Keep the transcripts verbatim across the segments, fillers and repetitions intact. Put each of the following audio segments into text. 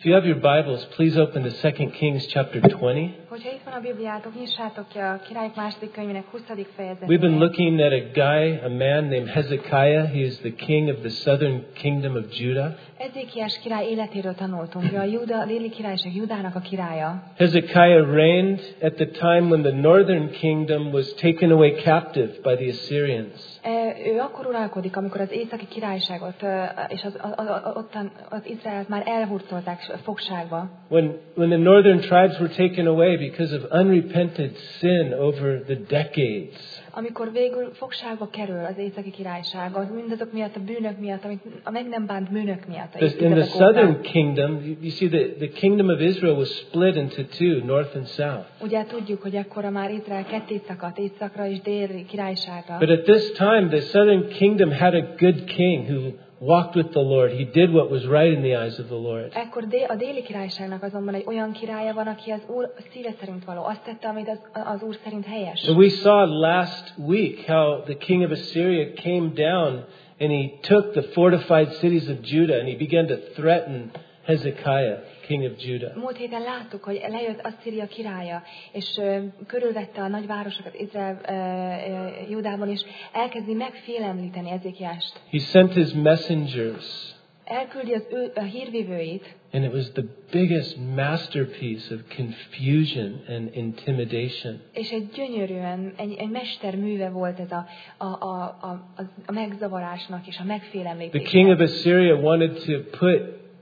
you have your Bibles, please open to Second Kings chapter twenty. Hogyha itt van a Bibliátok, nyissátok ki a Királyok második könyvének huszadik fejezetét. We've been looking at a guy, a man named Hezekiah. He is the king of the southern kingdom of Judah. Ezékiás király életéről tanultunk. Ő a Júda, a déli királyság Judának a királya. Hezekiah reigned at the time when the northern kingdom was taken away captive by the Assyrians. Ő akkor uralkodik, amikor az északi királyságot és az, az, az, ottan, az Izraelt már elhurcolták fogságba. When, when the northern tribes were taken away because of unrepented sin over the decades. Amikor végül fogságba kerül az északi királyság, az mindazok miatt a bűnök miatt, amit a meg nem bánt bűnök miatt. In the southern kingdom, you see the, the kingdom of Israel was split into two, north and south. Ugye tudjuk, hogy ekkora már Izrael ketté szakadt, északra és déli királyságra. But at this time, the southern kingdom had a good king who walked with the Lord. He did what was right in the eyes of the Lord. Ekkor a déli királyságnak azonban egy olyan királya van, aki az Úr szíve szerint való. Azt tette, amit az, az Úr szerint helyes. And we saw last week how the king of Assyria came down and he took the fortified cities of Judah and he began to threaten Hezekiah, king of Judah. Múlt héten láttuk, hogy lejött Asszíria királya, és uh, körülvette a nagyvárosokat Izrael uh, uh, Judában, és elkezdi megfélemlíteni Ezékiást. He sent his messengers. Elküldi az ő a hírvivőit. And it was the biggest masterpiece of confusion and intimidation. És egy gyönyörűen, egy, egy mesterműve volt ez a, a, a, a, a megzavarásnak és a megfélemlítésnek. The king of Assyria wanted to put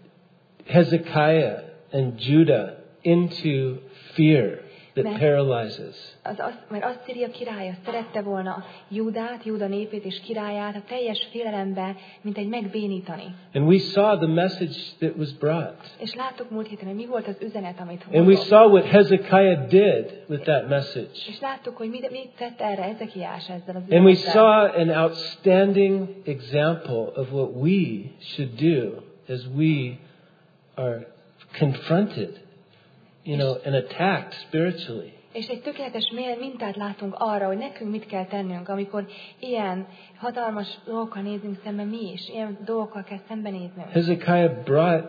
Hezekiah and Judah into fear that mert, paralyzes. Az, az, mert Asszíria királya szerette volna Júdát, Júda népét és királyát a teljes félelembe, mint egy megbénítani. And we saw the message that was brought. És láttuk múlt héten, hogy mi volt az üzenet, amit hordott. And we saw what Hezekiah did with that message. És láttuk, hogy mit, mit tett erre Ezekiás ezzel az üzenettel. And we saw an outstanding example of what we should do as we are confronted, you know, and attacked spiritually. És egy tökéletes mintát látunk arra, hogy nekünk mit kell tennünk, amikor ilyen hatalmas dolgokkal nézünk szembe mi is, ilyen dolgokkal kell szembenéznünk. Hezekiah brought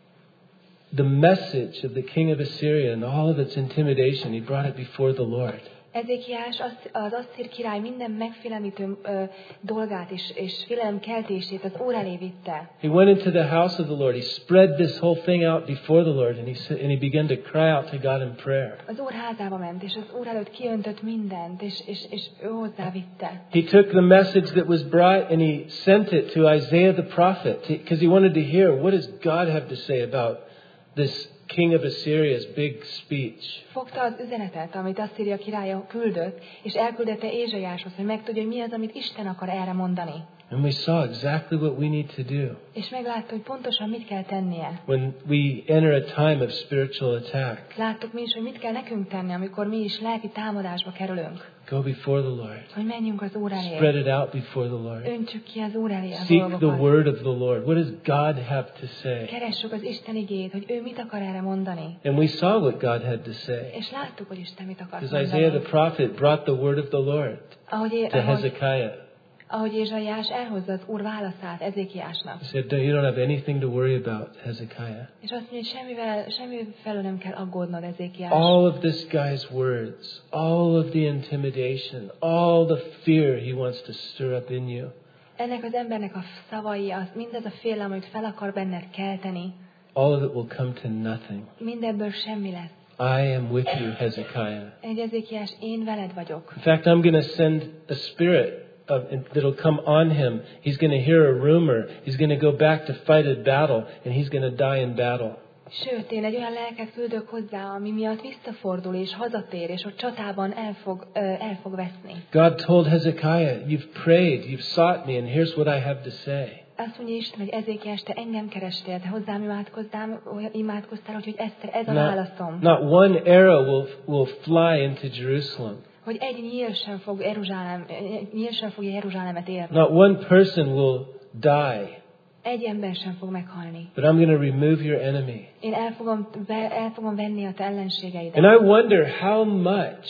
the message of the king of Assyria and all of its intimidation. He brought it before the Lord. Ezékiás az asszír király minden megfélemlítő uh, dolgát és, és félelemkeltését az Úr elé vitte. He went into the house of the Lord. He spread this whole thing out before the Lord, and he and he began to cry out to God in prayer. Az Úr házába ment, és az Úr előtt kiöntött mindent, és és és ő hozzá vitte. He took the message that was brought and he sent it to Isaiah the prophet because he wanted to hear what does God have to say about this king of Assyria's big speech. Fogta az üzenetet, amit Asszíria királya küldött, és elküldette Ézsaiáshoz, hogy megtudja, hogy mi az, amit Isten akar erre mondani. And we saw exactly what we need to do. És meglátta, hogy pontosan mit kell tennie. When we enter a time of spiritual attack. Láttuk mi is, hogy mit kell nekünk tenni, amikor mi is lelki támadásba kerülünk. Go before the Lord. Hogy menjünk az Úr elé. Spread it out before the Lord. Öntsük ki az Úr elé a Seek dolgokat. the word of the Lord. What does God have to say? Keressük az Isten igét, hogy ő mit akar erre mondani. And we saw what God had to say. És láttuk, hogy Isten mit akar Because mondani. Isaiah the prophet brought the word of the Lord ahogy, to ahogy, Hezekiah. ahogy Ézsaiás elhozza az Úr válaszát Ezékiásnak. He said, you don't have anything to worry about, Hezekiah. És azt mondja, hogy semmivel, semmi felől nem kell aggódnod, Ezékiás. All of this guy's words, all of the intimidation, all the fear he wants to stir up in you. Ennek az embernek a szavai, az, mindez a félelem, amit fel akar benned kelteni. All of it will come to nothing. Mindebből semmi lesz. I am with you, Hezekiah. Egy Ezékiás, én veled vagyok. In fact, I'm going to send a spirit of, that'll come on him. He's going to hear a rumor. He's going to go back to fight a battle, and he's going to die in battle. Sőt, én egy olyan lelket küldök hozzá, ami miatt visszafordul és hazatér, és ott csatában el fog, uh, el fog veszni. God told Hezekiah, you've prayed, you've sought me, and here's what I have to say. Azt mondja Isten, hogy Ezékiás, te engem kerestél, te hozzám imádkoztál, imádkoztál, úgyhogy ez, ez a válaszom. Not one arrow will, will fly into Jerusalem. Hogy egy nyíl sem fog Jeruzsálem, nyíl sem fogja Jeruzsálemet érni. Not one person will die. Egy ember sem fog meghalni. But I'm going to remove your enemy. Én el fogom, el fogom venni a te ellenségeidet. And I wonder how much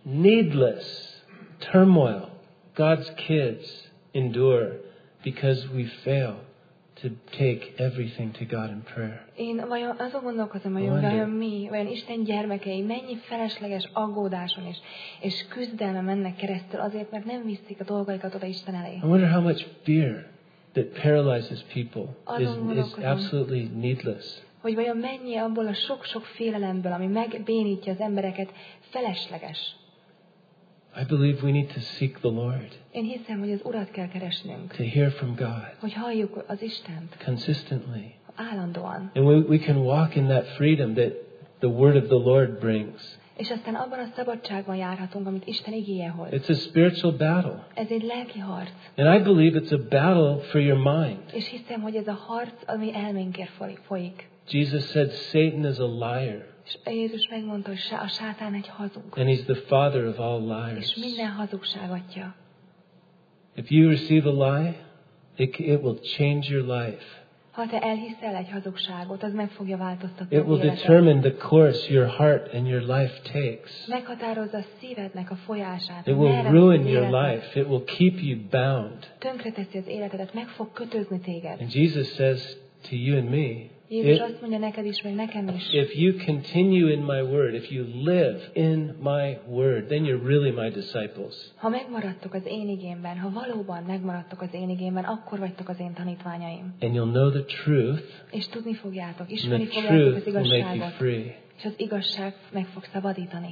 needless turmoil God's kids endure because we fail to take everything to God in prayer. Én vajon azon gondolkozom, hogy vajon mi, vajon Isten gyermekei mennyi felesleges aggódáson és, és küzdelme mennek keresztül azért, mert nem viszik a dolgaikat oda Isten elé. I wonder how much fear that paralyzes people is, is absolutely needless. Hogy vajon mennyi abból a sok-sok félelemből, ami megbénítja az embereket, felesleges. I believe we need to seek the Lord. Én hiszem, hogy az Urat kell keresnünk. To hear from God. Hogy halljuk az Istent. Consistently. Állandóan. And we, we can walk in that freedom that the word of the Lord brings. És aztán abban a szabadságban járhatunk, amit Isten igéje hoz. It's a spiritual battle. Ez egy lelki harc. And I believe it's a battle for your mind. És hiszem, hogy ez a harc, ami elménkért folyik. Jesus said Satan is a liar. És Jézus megmondta, hogy a sátán egy hazug. And he's the father of all liars. És minden hazugság atya. If you receive a lie, it, it will change your life. Ha te elhiszel egy hazugságot, az meg fogja változtatni It will determine the course your heart and your life takes. Meghatározza a szívednek a folyását. It will ruin your life. It will keep you bound. Tönkreteszi az életedet, meg fog kötözni téged. And Jesus says to you and me, Jézus azt mondja neked is, meg nekem is. If you continue in my word, if you live in my word, then you're really my disciples. Ha megmaradtok az én igémben, ha valóban megmaradtok az én igémben, akkor vagytok az én tanítványaim. And you'll know the truth. És tudni fogjátok, ismerni fogjátok az igazságot. Free. És az igazság meg fog szabadítani.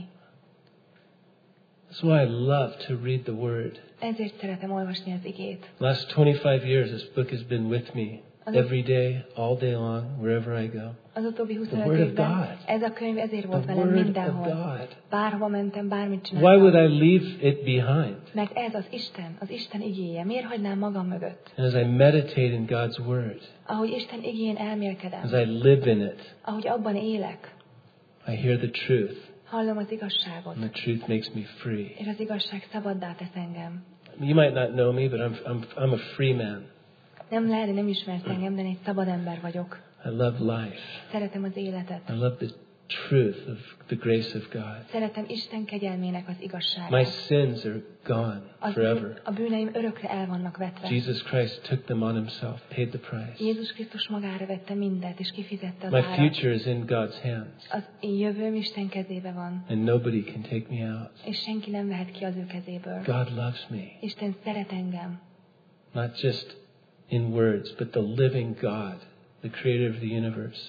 That's why I love to read the word. Ezért szeretem olvasni az igét. Last twenty-five years this book has been with me. Every day, all day long, wherever I go. Az utóbbi huszonöt évben ez a könyv ezért volt velem mindenhol. Bárhova mentem, bármit csináltam. Why would I leave it behind? Mert ez az Isten, az Isten igéje. Miért hagynám magam mögött? And as I meditate in God's word, ahogy Isten igéjén elmélkedem, as I live in it, ahogy abban élek, I hear the truth. Hallom az igazságot. And the truth makes me free. És az igazság szabaddá tesz engem. You might not know me, but I'm I'm I'm a free man. Nem lehet, nem ismersz engem, de egy szabad ember vagyok. I love life. Szeretem az életet. I love the truth of the grace of God. Szeretem Isten kegyelmének az igazságát. My sins are gone forever. A bűneim örökre el vannak vetve. Jesus Christ took them on himself, paid the price. Jézus Krisztus magára vette mindet, és kifizette az My árat. future is in God's hands. Az én jövőm Isten kezébe van. And nobody can take me out. És senki nem vehet ki az ő kezéből. God loves me. Isten szeret engem. Not just in words, but the living God, the creator of the universe,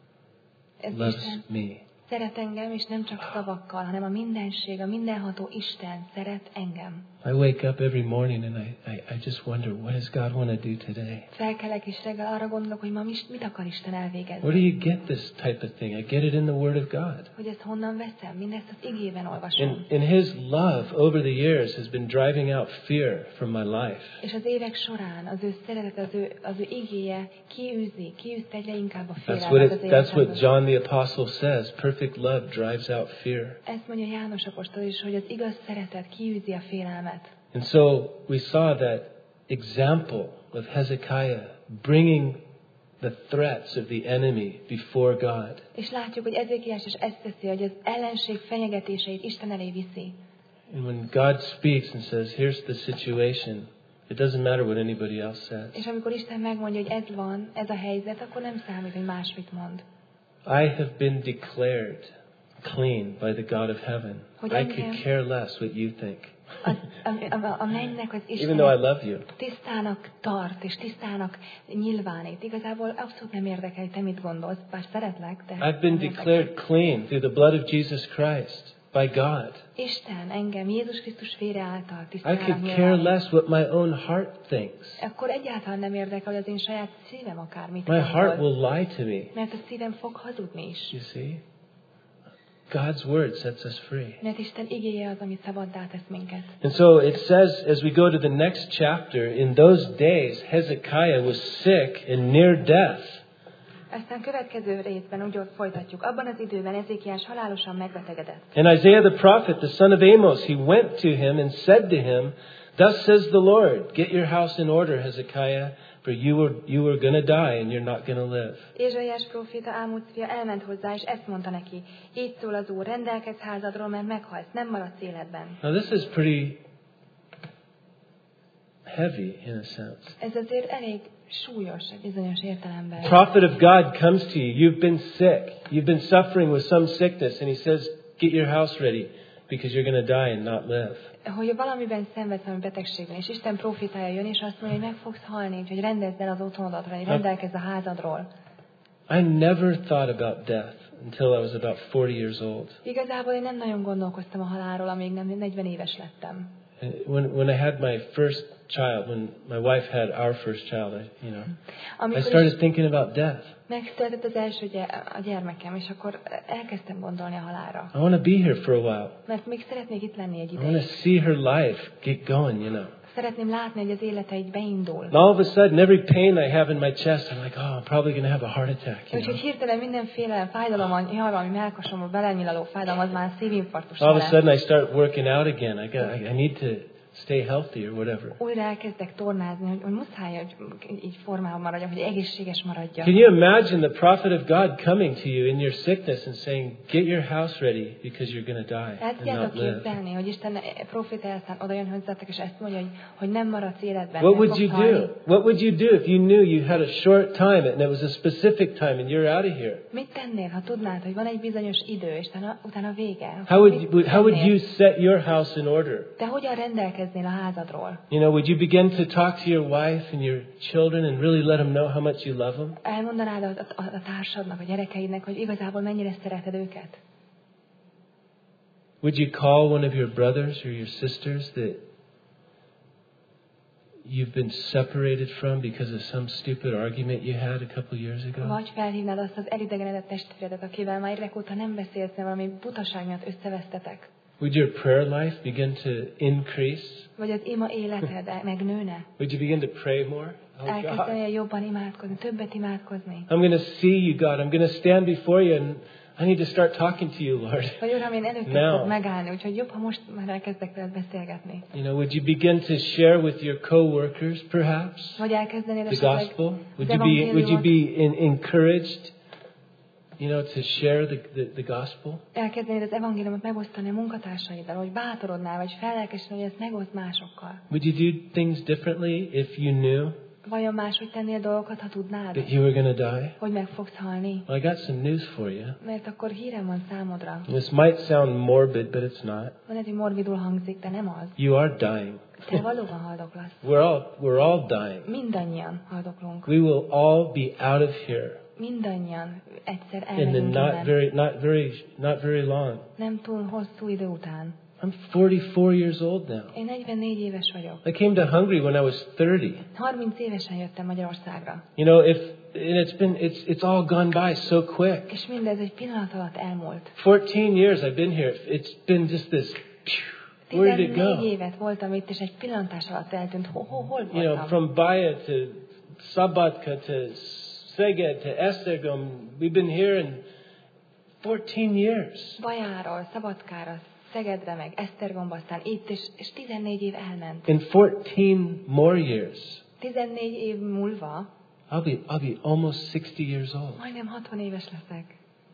loves me. Szeret engem, és nem csak szavakkal, hanem a mindenség, a mindenható Isten szeret engem. I wake up every morning and I, I, I just wonder, what does God want to do today? Felkelek és reggel arra gondolok, hogy ma mit akar Isten elvégezni. Where do you get this type of thing? I get it in the Word of God. Hogy ezt honnan veszem? Mindezt az igében olvasom. And, and His love over the years has been driving out fear from my life. És az évek során az ő szeretet, az ő, az ő igéje kiűzi, kiűzte egyre inkább a félelmet az életemből. That's what John the Apostle says. Perfect love drives out fear. Ezt mondja János apostol is, hogy az igaz szeretet kiűzi a félelmet. And so we saw that example of Hezekiah bringing the threats of the enemy before God. És látjuk, hogy Ezékiás is ezt teszi, hogy az ellenség fenyegetéseit Isten elé viszi. And when God speaks and says, here's the situation, it doesn't matter what anybody else says. És amikor Isten megmondja, hogy ez van, ez a helyzet, akkor nem számít, hogy más mit mond. I have been declared clean by the God of heaven. I could care less what you think. A, a, a, a mennynek az Isten Even though I love you. tisztának tart, és tisztának nyilvánít. Igazából abszolút nem érdekel, hogy te mit gondolsz, bár szeretlek, de... I've been declared clean through the blood of Jesus Christ by God. Isten engem Jézus Krisztus vére által tisztának I could care less what my own heart thinks. Akkor egyáltalán nem érdekel, hogy az én saját szívem akár mit My heart will lie to me. Mert a szívem fog hazudni is. You see? God's word sets us free. Mert Isten igéje az, ami szabaddá tesz minket. And so it says, as we go to the next chapter, in those days Hezekiah was sick and near death. Aztán következő részben úgy folytatjuk. Abban az időben Ezékiás halálosan megbetegedett. And Isaiah the prophet, the son of Amos, he went to him and said to him, "Thus says the Lord, get your house in order, Hezekiah, for you were you were going to die and you're not going to live." Ézsaiás próféta Ámóc fia elment hozzá, és ezt mondta neki: így szól az Úr, rendelkezz házadról, mert meghalsz, nem maradsz életben. Now this is pretty heavy in a sense. Ez azért elég súlyos egy bizonyos értelemben. Prophet of God comes to you. You've been sick. You've been suffering with some sickness, and he says, "Get your house ready, because you're going to die and not live." Hogy valamiben szenvedsz valami betegségben, és Isten profétája jön, és azt mondja, hogy meg fogsz halni, úgyhogy rendezd el az otthonodat, vagy rendelkezz a házadról. I never thought about death until I was about forty years old. Igazából én nem nagyon gondolkoztam a halálról, amíg nem negyven éves lettem. When when I had my first child, when my wife had our first child, I, you know, Amikor I started thinking about death. megszületett az első gy- a gyermekem, és akkor elkezdtem gondolni a halálra. I want to be here for a while. Mert még szeretnék itt lenni egy I want to ideig. see her life get going, you know. Szeretném látni, hogy az élete így beindul. And all of a sudden, every pain I have in my chest, I'm like, oh, I'm probably going to have a heart attack. You Úgyhogy know? hirtelen mindenféle fájdalom van, jaj, valami melkasomból belenyilaló fájdalom, az már szívinfarktus All of a lesz. sudden, I start working out again. I got, I, I need to stay healthy or whatever. Újra elkezdek tornázni, hogy, hogy muszáj, hogy így formában maradjak, hogy egészséges maradjak. Can you imagine the prophet of God coming to you in your sickness and saying, get your house ready because you're going to die El and tudjátok not live? képzelni, hogy Isten profétája aztán oda jön hozzátok, és ezt mondja, hogy, hogy nem maradsz életben. What nem would fogsz you halni. do? What would you do if you knew you had a short time and it was a specific time and you're out of here? Mit tennél, ha tudnád, hogy van egy bizonyos idő, és utána, utána vége? How would, Mit would- how would tennél? you set your house in order? Te hogyan rendelkeznél a házadról? You know, would you begin to talk to your wife and your children and really let them know how much you love them? Elmondanád a, a, a társadnak, a gyerekeidnek, hogy igazából mennyire szereted őket? Would you call one of your brothers or your sisters that you've been separated from because of some stupid argument you had a couple years ago? Vagy felhívnád azt az elidegenedett testvéredet, akivel már évek óta nem beszélsz, mert valami butaság miatt összevesztetek? Would your prayer life begin to increase? Vagy az ima életed megnőne? Would you begin to pray more? Oh God, Elkezdenél jobban imádkozni, többet imádkozni? I'm going to see you, God. I'm going to stand before you and I need to start talking to you, Lord. Vagy Uram, én előtted Now. fog megállni, úgyhogy jobb, ha most már elkezdek veled beszélgetni. You know, would you begin to share with your coworkers, perhaps, Vagy elkezdenél the esetleg gospel? az Would you be Would you evangéliumot, be in, encouraged, you know, to share the, the, the gospel? elkezdenél az evangéliumot megosztani a munkatársaiddal, hogy bátorodnál, vagy fellelkesülni, hogy ezt megoszd másokkal. Would you do things differently if you knew Vajon máshogy tennél dolgokat, ha tudnád, that you were going to die? hogy meg fogsz halni? Well, I got some news for you. Mert akkor hírem van számodra. This might sound morbid, but it's not. Van, hogy morbidul hangzik, de nem az. You are dying. Te valóban haldoklasz. We're all we're all dying. Mindannyian haldoklunk. We will all be out of here Mindannyian egyszer in the elmegyünk not innen. very not very not very long. Nem túl hosszú idő után. I'm forty-four years old now. Én negyvennégy éves vagyok. I came to Hungary when I was thirty. harminc évesen jöttem Magyarországra. You know, if and it's been it's it's all gone by so quick. És mindez egy pillanat alatt elmúlt. fourteen years I've been here. It's been just this. Where did it tizennégy go? évet voltam itt, és egy pillantás alatt eltűnt. Ho, ho, hol You know, voltam? from Baja to Szabadka to Szeged to Esztergom, we've been here in fourteen years. Bajáról, Szabadkára, Szegedre, meg Esztergomba, aztán itt, és, és tizennégy év elment. In fourteen more years, tizennégy év múlva I'll be I'll be almost sixty years old. majdnem hatvan éves leszek.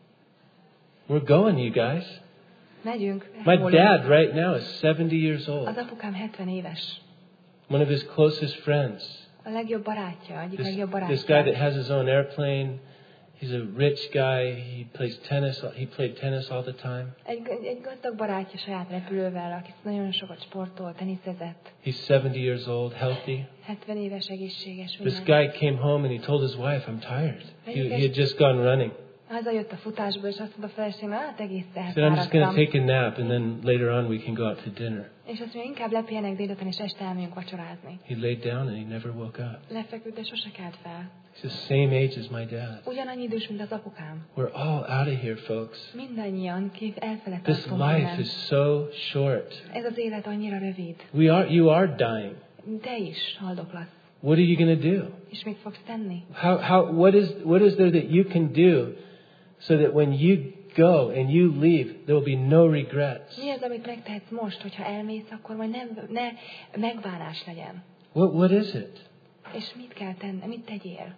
We're going, you guys. Megyünk. My elmúlunk. dad right now is seventy years Az old. apukám hetven éves. One of his closest friends. A legjobb barátja, egyik This, legjobb this guy that barátja. has his own airplane. He's a rich guy. He plays tennis. He played tennis all the time. Egy, egy gazdag barátja saját repülővel, aki nagyon sokat sportol, teniszezett. He's seventy years old, healthy. hetven éves, egészséges, This minden. guy came home and he told his wife, "I'm tired." He, he had just gone running. Hazajött a futásból, és azt mondta a feleségem, hát egész He said, "I'm just going to elfáradtam. take a nap, and then later on we can go out to dinner." És azt mondja, inkább lepihenek délután, és este elmegyünk vacsorázni. He laid down and he never woke up. Lefeküdt, de sose kelt fel. He's the same age as my dad. Ugyanannyi idős, mint az apukám. We're all out of here, folks. Mindannyian kép elfele This tartunk life innen. is so short. Ez az élet annyira rövid. We are, you are dying. Te is haldoklasz. What are you going to do? És mit fogsz tenni? How, how, what is, what is there that you can do so that when you go and you leave, there will be no regrets? Mi az, amit megtehetsz most, hogyha elmész, akkor majd nem, ne megválás legyen? What, what is it? És mit kell tenni? Mit tegyél?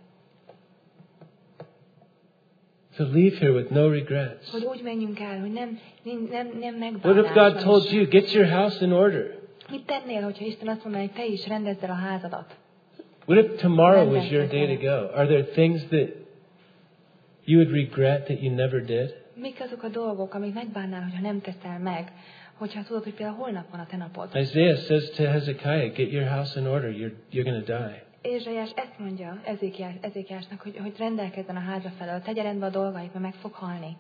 To leave here with no regrets. Hogy úgy menjünk el, hogy nem, nem, nem, nem What if megválás God van, told és you, get your house in order? mit tennél, hogyha Isten azt mondaná, hogy te is rendezzed el a házadat? What if tomorrow was your rendelkezz day to vele. go? Are there things that you would regret that you never did? Mik azok a dolgok, amik megbánnál, hogyha nem teszel meg, hogyha tudod, hogy például holnap van a te napod? Isaiah says to Hezekiah, get your house in order, you're, you're going to die. Ézsaiás ezt mondja Ezékiás, Ezékiásnak, hogy, hogy rendelkezzen a háza felől, tegye rendbe a dolgait, mert meg fog halni.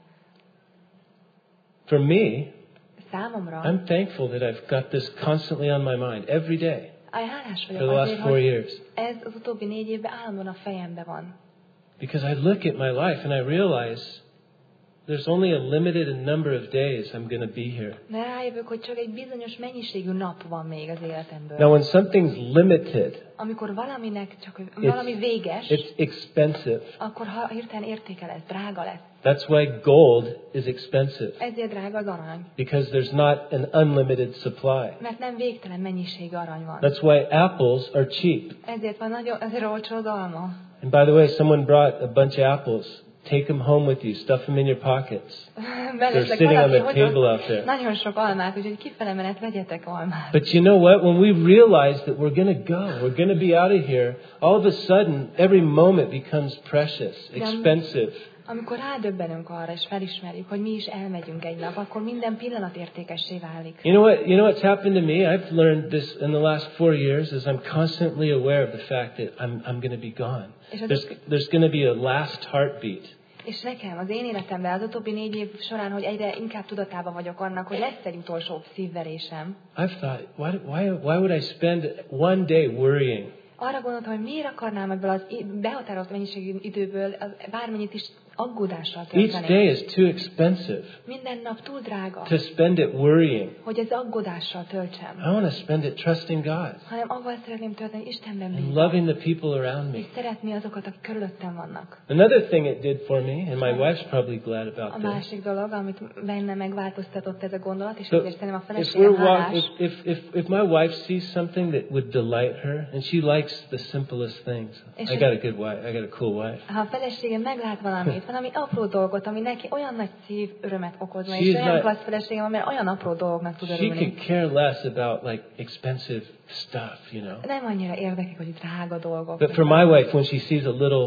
For me, Számomra, I'm thankful that I've got this constantly on my mind every day aj, hálás for vagyok the last azért, four hogy years. ez az utóbbi négy évben állandóan a fejemben van. Because I look at my life and I realize there's only a limited number of days I'm going to be here. Mert rájövök, hogy csak egy bizonyos mennyiségű nap van még az életemből. Now, when something's limited, Amikor valaminek csak valami véges, it's expensive. akkor ha hirtelen értéke lesz, drága lesz. That's why gold is expensive. Ezért drága az arany. Because there's not an unlimited supply. Mert nem végtelen mennyiségű arany van. That's why apples are cheap. Ezért van nagyon, azért olcsó az alma. And by the way, someone brought a bunch of apples. Take them home with you. Stuff them in your pockets. They're sitting on the table out there. Nagyon sok almát, úgyhogy kifele menet vegyetek almát. But you know what? When we realize that we're going to go, we're going to be out of here, all of a sudden, every moment becomes precious, expensive. Amikor rádöbbenünk arra, és felismerjük, hogy mi is elmegyünk egy nap, akkor minden pillanat értékessé válik. You know what? You know what's happened to me? I've learned this in the last four years, is I'm constantly aware of the fact that I'm I'm going to be gone. There's there's going to be a last heartbeat. És nekem az én életemben az utóbbi négy év során, hogy egyre inkább tudatában vagyok annak, hogy lesz egy utolsó szívverésem. I've thought, why why why would I spend one day worrying? Arra gondoltam, hogy miért akarnám ebből az behatározott mennyiségű időből az bármennyit is aggódással tölteni. Each day is too expensive. Minden nap túl drága. To spend it worrying. Hogy ez aggódással töltsem. I want to spend it trusting God. Hanem avval szeretném tölteni, Istenben bízom. bízom. Loving the people around me. És szeretni azokat, akik körülöttem vannak. Another thing it did for me, and my wife's probably glad about a this. A másik dolog, amit benne megváltoztatott ez a gondolat, és So ezért szerintem a if, feleségem we're walk, hálás. if, if, if, if my wife sees something that would delight her, and she likes the simplest things, És I got a good wife, I got a cool wife. Ha a feleségem meglát valamit, valami apró dolgot, ami neki olyan nagy szív örömet okozna, She's és olyan not- klassz feleségem van, mert olyan apró dolgoknak tud She örülni. could care less about like expensive stuff, you know. Nem annyira érdeklik, hogy drága dolgok. But for my wife, when she sees a little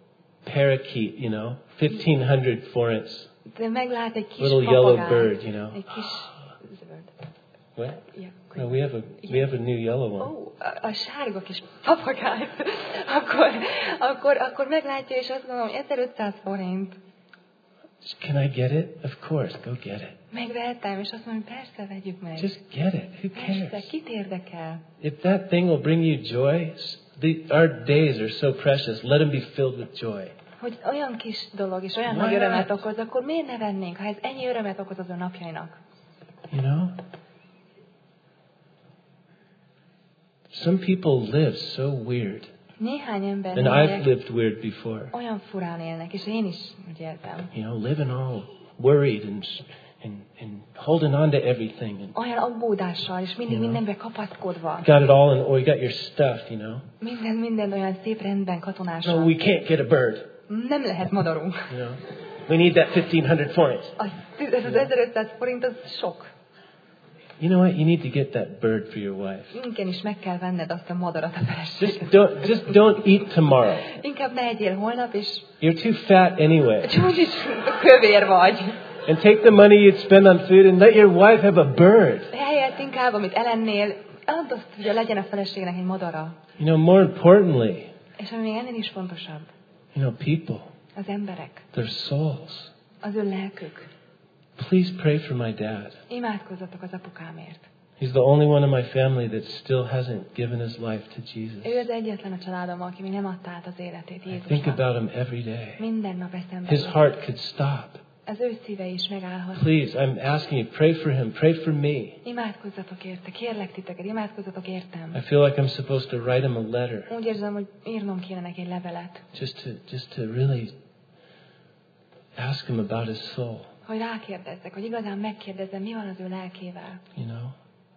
parakeet, you know, fifteen hundred forints, De meglát egy kis little yellow papagájt, bird, you know. egy kis zöld. What? Ja, No, we have a we have a new yellow one. Ó, a, a sárga kis papagájt, akkor, akkor, akkor meglátja, és azt mondom, ezerötszáz forint. Can I get it? Of course, go get it. Megvehettem, és azt mondom, persze, vegyük meg. Just get it. Who Persze, cares? kit érdekel? If that thing will bring you joy, the, our days are so precious. Let them be filled with joy. Hogy olyan kis dolog, és olyan Why nagy örömet not? okoz, akkor miért ne vennénk, ha ez ennyi örömet okoz az ő napjainak? You know? Some people live so weird. Néhány ember And I've lived weird before. olyan furán élnek, és én is úgy éltem. You know, living all worried and and, and holding on to everything. And Olyan aggódással, és mindig You know. mindenbe kapaszkodva. got it all in, or you got your stuff, you know. Minden, minden olyan szép rendben, No, katonással. we can't get a bird. Nem lehet madarunk. You know, we need that fifteen hundred forints. Az, ez az ezerötszáz forint, az sok. You know what? You need to get that bird for your wife. Inken is meg kell venned azt a madarat a Just feleséged. don't, just don't eat tomorrow. Inkább ne egyél holnap, és You're too fat anyway. csúcsis kövér vagy. And take the money you'd spend on food and let your wife have a bird. Helyett inkább, amit elennél, add azt, hogy legyen a feleségnek egy madara. You know, more importantly, És ami még ennél is fontosabb, you know, people, az emberek, their souls. az ő lelkük. Please pray for my dad. Imádkozzatok az apukámért. He's the only one in my family that still hasn't given his life to Jesus. Ő az egyetlen a családomban, aki még nem adta át az életét I think Jézusnak. about him every day. Minden nap eszembe His jut. heart could stop. Az ő szíve is megállhat. Please, I'm asking you, pray for him, pray for me. Imádkozzatok érte, kérlek titeket, imádkozzatok értem. I feel like I'm supposed to write him a letter, Úgy érzem, hogy írnom kéne neki egy levelet, just to just to really ask him about his soul. hogy rákérdezzek, hogy igazán megkérdezzem, mi van az ő lelkével. You know.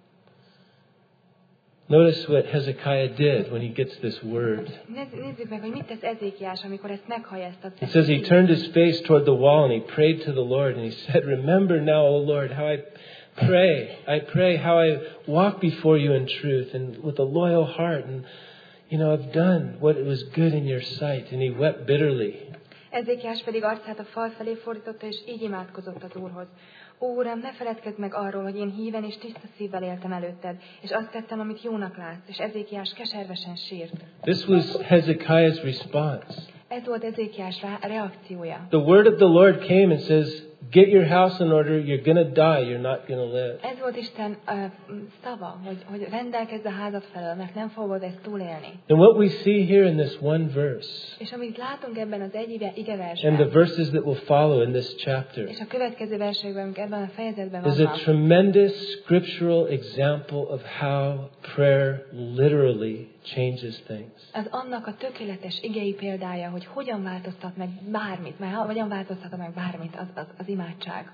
Notice what Hezekiah did when he gets this word. Nézz- Nézzük meg, hogy mit tesz Ezékiás, amikor ezt meghallja ezt az It says he turned his face toward the wall and he prayed to the Lord and he said, "Remember now, O Lord, how I pray. I pray how I walk before you in truth and with a loyal heart." And you know, I've done what was good in your sight. And he wept bitterly. Ezékiás pedig arcát a fal felé fordította, és így imádkozott az Úrhoz. Ó, Uram, ne feledkezz meg arról, hogy én híven és tiszta szívvel éltem előtted, és azt tettem, amit jónak látsz, és Ezékiás keservesen sírt. This was Hezekiah's response. Ez volt Ezékiás reakciója. The word of the Lord came and says, get your house in order, you're going to die, you're not going to live. Ez volt Isten uh, szava, hogy, hogy rendelkezz a házad felől, mert nem fogod ezt túlélni. And what we see here in this one verse, és amit látunk ebben az egy and igeversben, the verses that will follow in this chapter, és a következő versekben, amik ebben a fejezetben is vannak, a tremendous scriptural example of how prayer literally changes things. az annak a tökéletes igei példája, hogy hogyan változtat meg bármit, mert hogyan változtat meg bármit az, az, az imádság.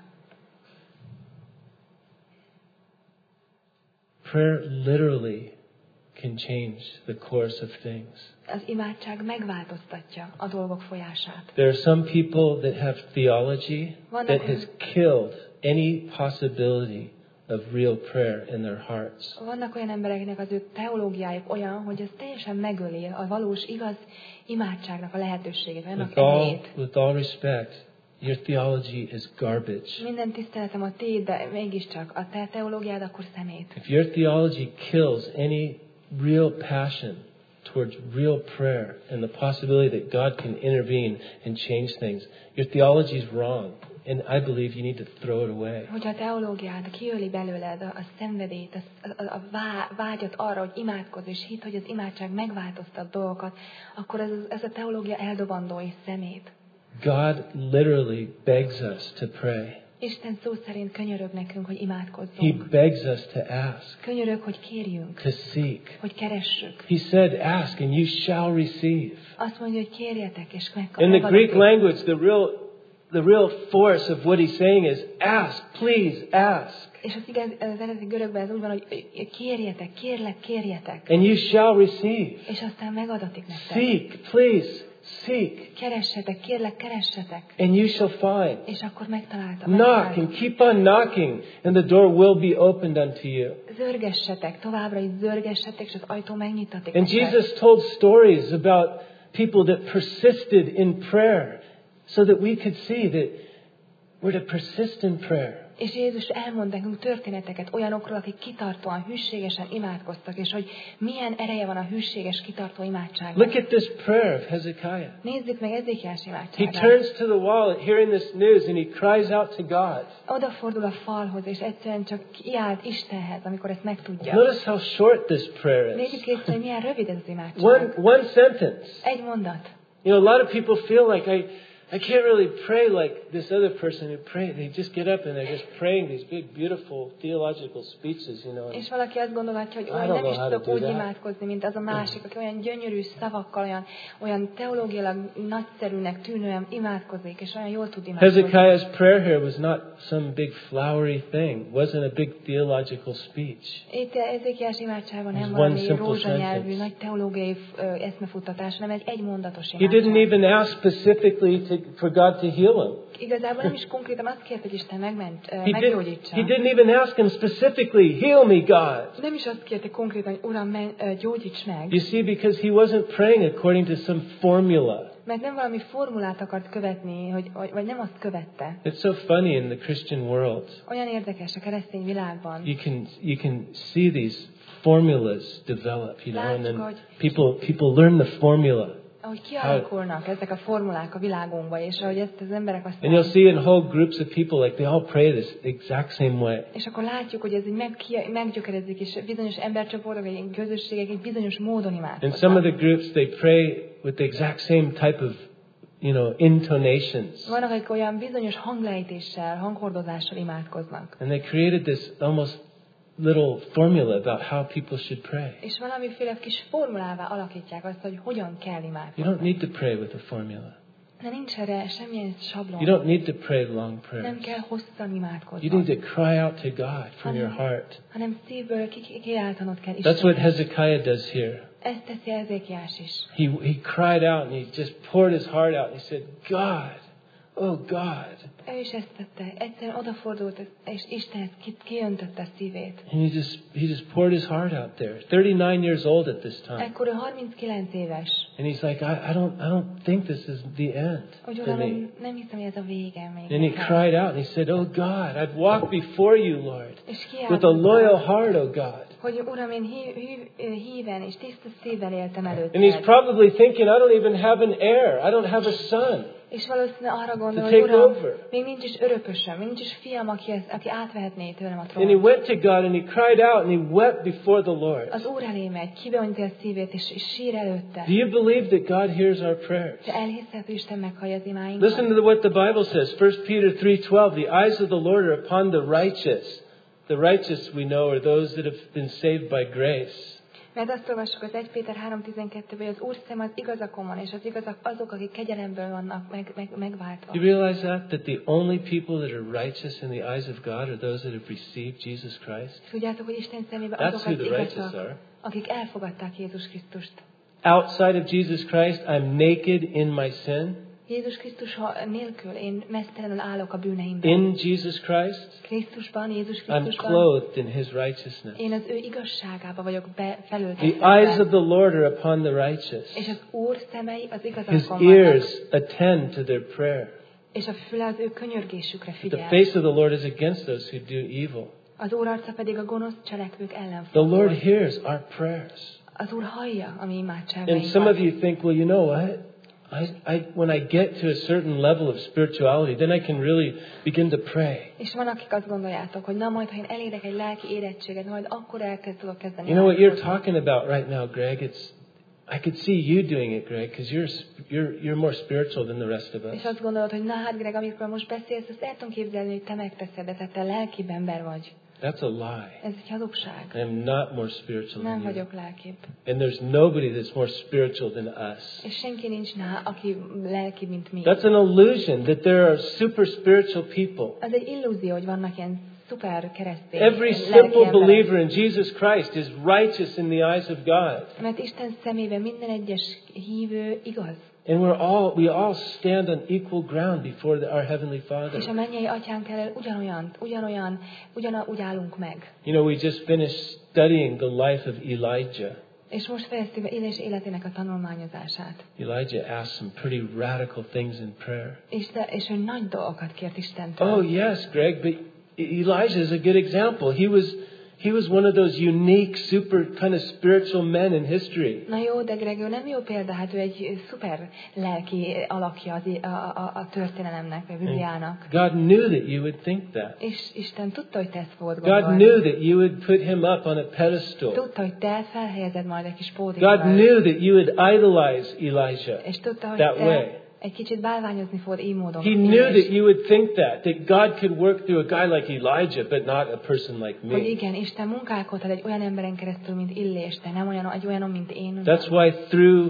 Prayer literally can change the course of things. Az imádság megváltoztatja a dolgok folyását. There are some people that have theology that has killed any possibility of real prayer in their hearts. Vannak olyan embereknek az ő teológiájuk olyan, hogy ez teljesen megöli a valós igaz imádságnak a lehetőségét, vagy annak With all, esélyét. with all respect, your theology is garbage. Minden tiszteletem a tiéd, de mégiscsak a te teológiád akkor szemét. If your theology kills any real passion towards real prayer and the possibility that God can intervene and change things, your theology is wrong. And I believe you need to throw it away. Hogyha a teológiád kiöli belőled a, a szenvedélyt, a, a, a vá, vágyat arra, hogy imádkozz, és hidd, hogy az imádság megváltoztat dolgokat, akkor ez, ez a teológia eldobandó és szemét. God literally begs us to pray. Isten szó szerint könyörög nekünk, hogy imádkozzunk. He begs us to ask. Könyörög, hogy kérjünk. To seek. Hogy keressük. He said, ask and you shall receive. Azt mondja, hogy kérjetek és megkapjátok. In the Greek language, the real The real force of what he's saying is, ask, please, ask. És az igaz, az eredeti görögben ez úgy van, hogy kérjetek, kérlek, kérjetek. And you shall receive. És aztán megadatik nektek. Seek, please, seek. Keressetek, kérlek, keressetek. And you shall find. És akkor megtaláltam. Knock and keep on knocking, and the door will be opened unto you. Zörgessetek, továbbra is zörgessetek, és az ajtó megnyitatik. And Jesus told stories about people that persisted in prayer. So that we could see that we're to persist in prayer. És Jézus elmond nekünk történeteket olyanokról, akik kitartóan, hűségesen imádkoztak, és hogy milyen ereje van a hűséges, kitartó imádságnak. Look at this prayer of Hezekiah. Nézzük meg Ezékiás imádságát. He turns to the wall at hearing this news and he cries out to God. Odafordul a falhoz, és egyszerűen csak kiált Istenhez, amikor ezt megtudja. Notice how short this prayer is. Nézzük észre, hogy milyen rövid ez az imádság. One, one sentence. Egy mondat. You know, a lot of people feel like I I can't really pray like this other person who pray. They just get up and they're just praying these big, beautiful theological speeches, you know. És valaki azt gondolhatja, hogy olyan nem is tudok úgy imádkozni, mint az a másik, aki olyan gyönyörű szavakkal, olyan, olyan teológiailag nagyszerűnek tűnően imádkozik, és olyan jól tud imádkozni. Hezekiah's prayer here was not some big flowery thing. Wasn't a big theological speech. Itt Ezékiás imádságban nem valami rózsanyelvű, nagy teológiai eszmefuttatás, hanem egy egymondatos imádság. He didn't even ask specifically to for God to heal him. Igazából nem is konkrétan azt kért, hogy Isten megment, uh, he, meggyógyítsa. did, he didn't even ask him specifically, heal me, God. Nem is azt kérte konkrétan, hogy Uram, men, uh, gyógyíts meg. You see, because he wasn't praying according to some formula. Mert nem valami formulát akart követni, hogy, vagy nem azt követte. It's so funny in the Christian world. Olyan érdekes a keresztény világban. You can you can see these formulas develop, you know, and then people people learn the formula. Ahogy kialakulnak ezek a formulák a világunkban, és ahogy ezt az emberek azt and you'll see in whole groups of people, like they all pray this exact same way. És akkor látjuk, hogy ez így meg, meggyökerezik, és bizonyos embercsoportok, vagy közösségek egy bizonyos módon imádkoznak. And some of the groups, they pray with the exact same type of, you know, intonations. Vannak, akik olyan bizonyos hanglejtéssel, hanghordozással imádkoznak. And they created this almost little formula about how people should pray. És valamiféle kis formulává alakítják azt, hogy hogyan kell imádkozni. You don't need to pray with a formula. De nincs erre semmilyen sablon. You don't need to pray long prayers. Nem kell hosszan imádkozni. You need to cry out to God from hanem, your heart. hanem szívből kiáltanod kell Istenhez. That's what Hezekiah does here. Ezt teszi Ezékiás is. He he cried out and he just poured his heart out. He said, God, oh God. Ő is ezt tette. Egyszerűen odafordult, és Isten ezt kiöntötte a szívét. And he just, he just poured his heart out there. thirty-nine years old at this time. Ekkor ő harminckilenc éves. And he's like, I, I don't, I don't think this is the end Úgy for me. uram, nem hiszem, hogy ez a vége még. And he nekem. cried out and he said, oh God, I've walked before you, Lord, És with a kiáltott, loyal heart, oh God. hogy uram, én hí, hí, híven és tiszta szívvel éltem And he's előtted. probably thinking, I don't even have an heir. I don't have a son. És valószínűleg arra gondol, To hogy take uram, over. még nincs is örökösöm, még nincs is fiam, aki, ez, aki átvehetné tőlem a And he trónt. went to God and he cried out and he wept before the Lord. Az Úr elé megy, kiböntje a szívét, és, és sír előtte. Do you believe that God hears our prayers? Te elhiszed, hogy Isten meghallja az imáinkat? Listen to what the Bible says. First Peter three twelve. The eyes of the Lord are upon the righteous. The righteous, we know, are those that have been saved by grace. Mert azt olvassuk az Első Péter három tizenkettőben, hogy az Úr szem az igazakon van, és az igazak azok, akik kegyelemből vannak meg, meg, megváltva. You realize that? That the only people that are righteous in the eyes of God are those that have received Jesus Christ? Tudjátok, hogy Isten szemében That's azok who az the righteous igazak, are. akik elfogadták Jézus Krisztust. Outside of Jesus Christ, I'm naked in my sin. Jézus Krisztus nélkül én meztelenül állok a bűneimben. In Jesus Christ, Krisztusban, Jézus I'm Krisztusban, clothed in His righteousness. én az ő igazságába vagyok be, The eyes of felöltetve. the Lord are upon the righteous. És az Úr szemei az His igazakon ears vannak, attend to their prayer. és a füle az ő könyörgésükre The figyel. face of the Lord is against those who do evil. Az Úr arca pedig a gonosz cselekvők ellen The Lord fordul. hears our prayers. Az Úr hallja a mi And imádságainkat. some of you think, well, you know what? I, I, when I get to a certain level of spirituality, then I can really begin to pray. És van, akik azt gondoljátok, hogy na majd, ha én elérek egy lelki érettséget, majd akkor elkezd tudok kezdeni. You know what you're imádkozni. talking about right now, Greg? It's I could see you doing it, Greg, because you're you're you're more spiritual than the rest of us. És azt gondolod, hogy na hát Greg, amikor most beszélsz, azt el tudom képzelni, hogy te megteszed, de te, te lelkibb ember vagy. That's a lie. Ez egy hazugság. I am not more spiritual Nem than you. vagyok lelkibb. And there's nobody that's more spiritual than us. És senki nincs ná, aki lelki, mint mi. That's an illusion that there are super spiritual people. Az egy illúzió, hogy vannak ilyen szuper keresztény Every lelki simple emberek. believer in Jesus Christ is righteous in the eyes of God. Mert Isten szemében minden egyes hívő igaz. And we're all we all stand on equal ground before the, our heavenly Father. És a mennyei atyánk elől ugyanolyan, ugyanolyan, ugyanúgy állunk meg. You know, we just finished studying the life of Elijah. És most fejeztük be Élés életének a tanulmányozását. Elijah asked some pretty radical things in prayer. És, de, és ő nagy dolgokat kért Istentől. Oh yes, Greg, but Elijah is a good example. He was he was one of those unique, super kind of spiritual men in history. Na jó, de Greg, ő nem jó példa, hát ő egy szuper lelki alakja az, a, a, a történelemnek, vagy a Bibliának. God knew that you would think that. És Isten tudta, hogy te ezt fogod God gondolni. knew that you would put him up on a pedestal. Tudta, hogy te felhelyezed majd egy kis pódiumra. God knew that you would idolize Elijah És tudta, hogy that te way. egy kicsit bálványozni fogod így módon. He knew that you would think that, that God could work through a guy like Elijah, but not a person like Hogy me. igen, Isten munkálkodhat egy olyan emberen keresztül, mint Illés, de nem olyan, egy olyanon, mint én. That's why through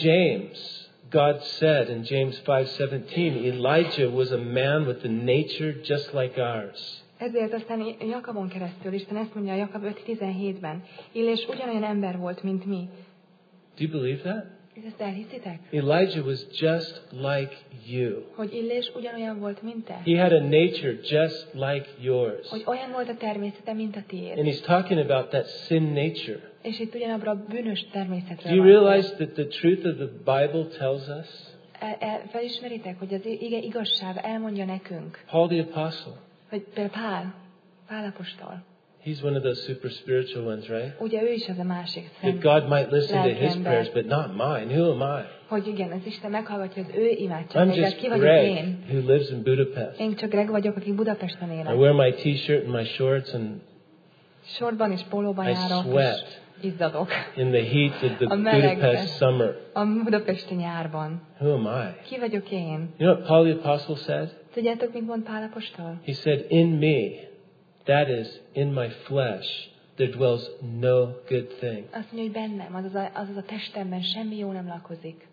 James, God said in James five seventeen, Elijah was a man with a nature just like ours. Ezért aztán Jakabon keresztül, Isten ezt mondja a Jakab öt tizenhétben, Illés ugyanolyan ember volt, mint mi. Do you believe that? És ezt elhiszitek? Elijah was just like you. Hogy Illés ugyanolyan volt, mint te? He had a nature just like yours. Hogy olyan volt a természete, mint a tiéd. And he's talking about that sin nature. És itt ugyanabra a bűnös természetről Do you van szó. realize that the truth of the Bible tells us? El, el, felismeritek, hogy az ige igazság elmondja nekünk, Paul the Apostle, hogy például Pál, Pál apostol, he's one of those super spiritual ones, right? ugye ő is az a másik That szent, God might listen to his lelki ember. prayers, but not mine. Who am I? hogy igen, az Isten meghallgatja az ő I'm imádságait, de just ki vagyok Greg, én? who lives in Budapest. Én csak Greg vagyok, aki Budapesten I élek. wear my t-shirt and my shorts and Sortban és pólóban I járok, sweat. és izzadok. in the heat of the A melegben. Budapest summer. A budapesti nyárban. Who am I? Ki vagyok én? You know what Paul the Apostle said? Tudjátok, mit mond Pál apostol? He said, in me, that is, in my flesh, there dwells no good thing. Azt mondja, hogy bennem, azaz a, azaz a testemben semmi jó nem lakozik.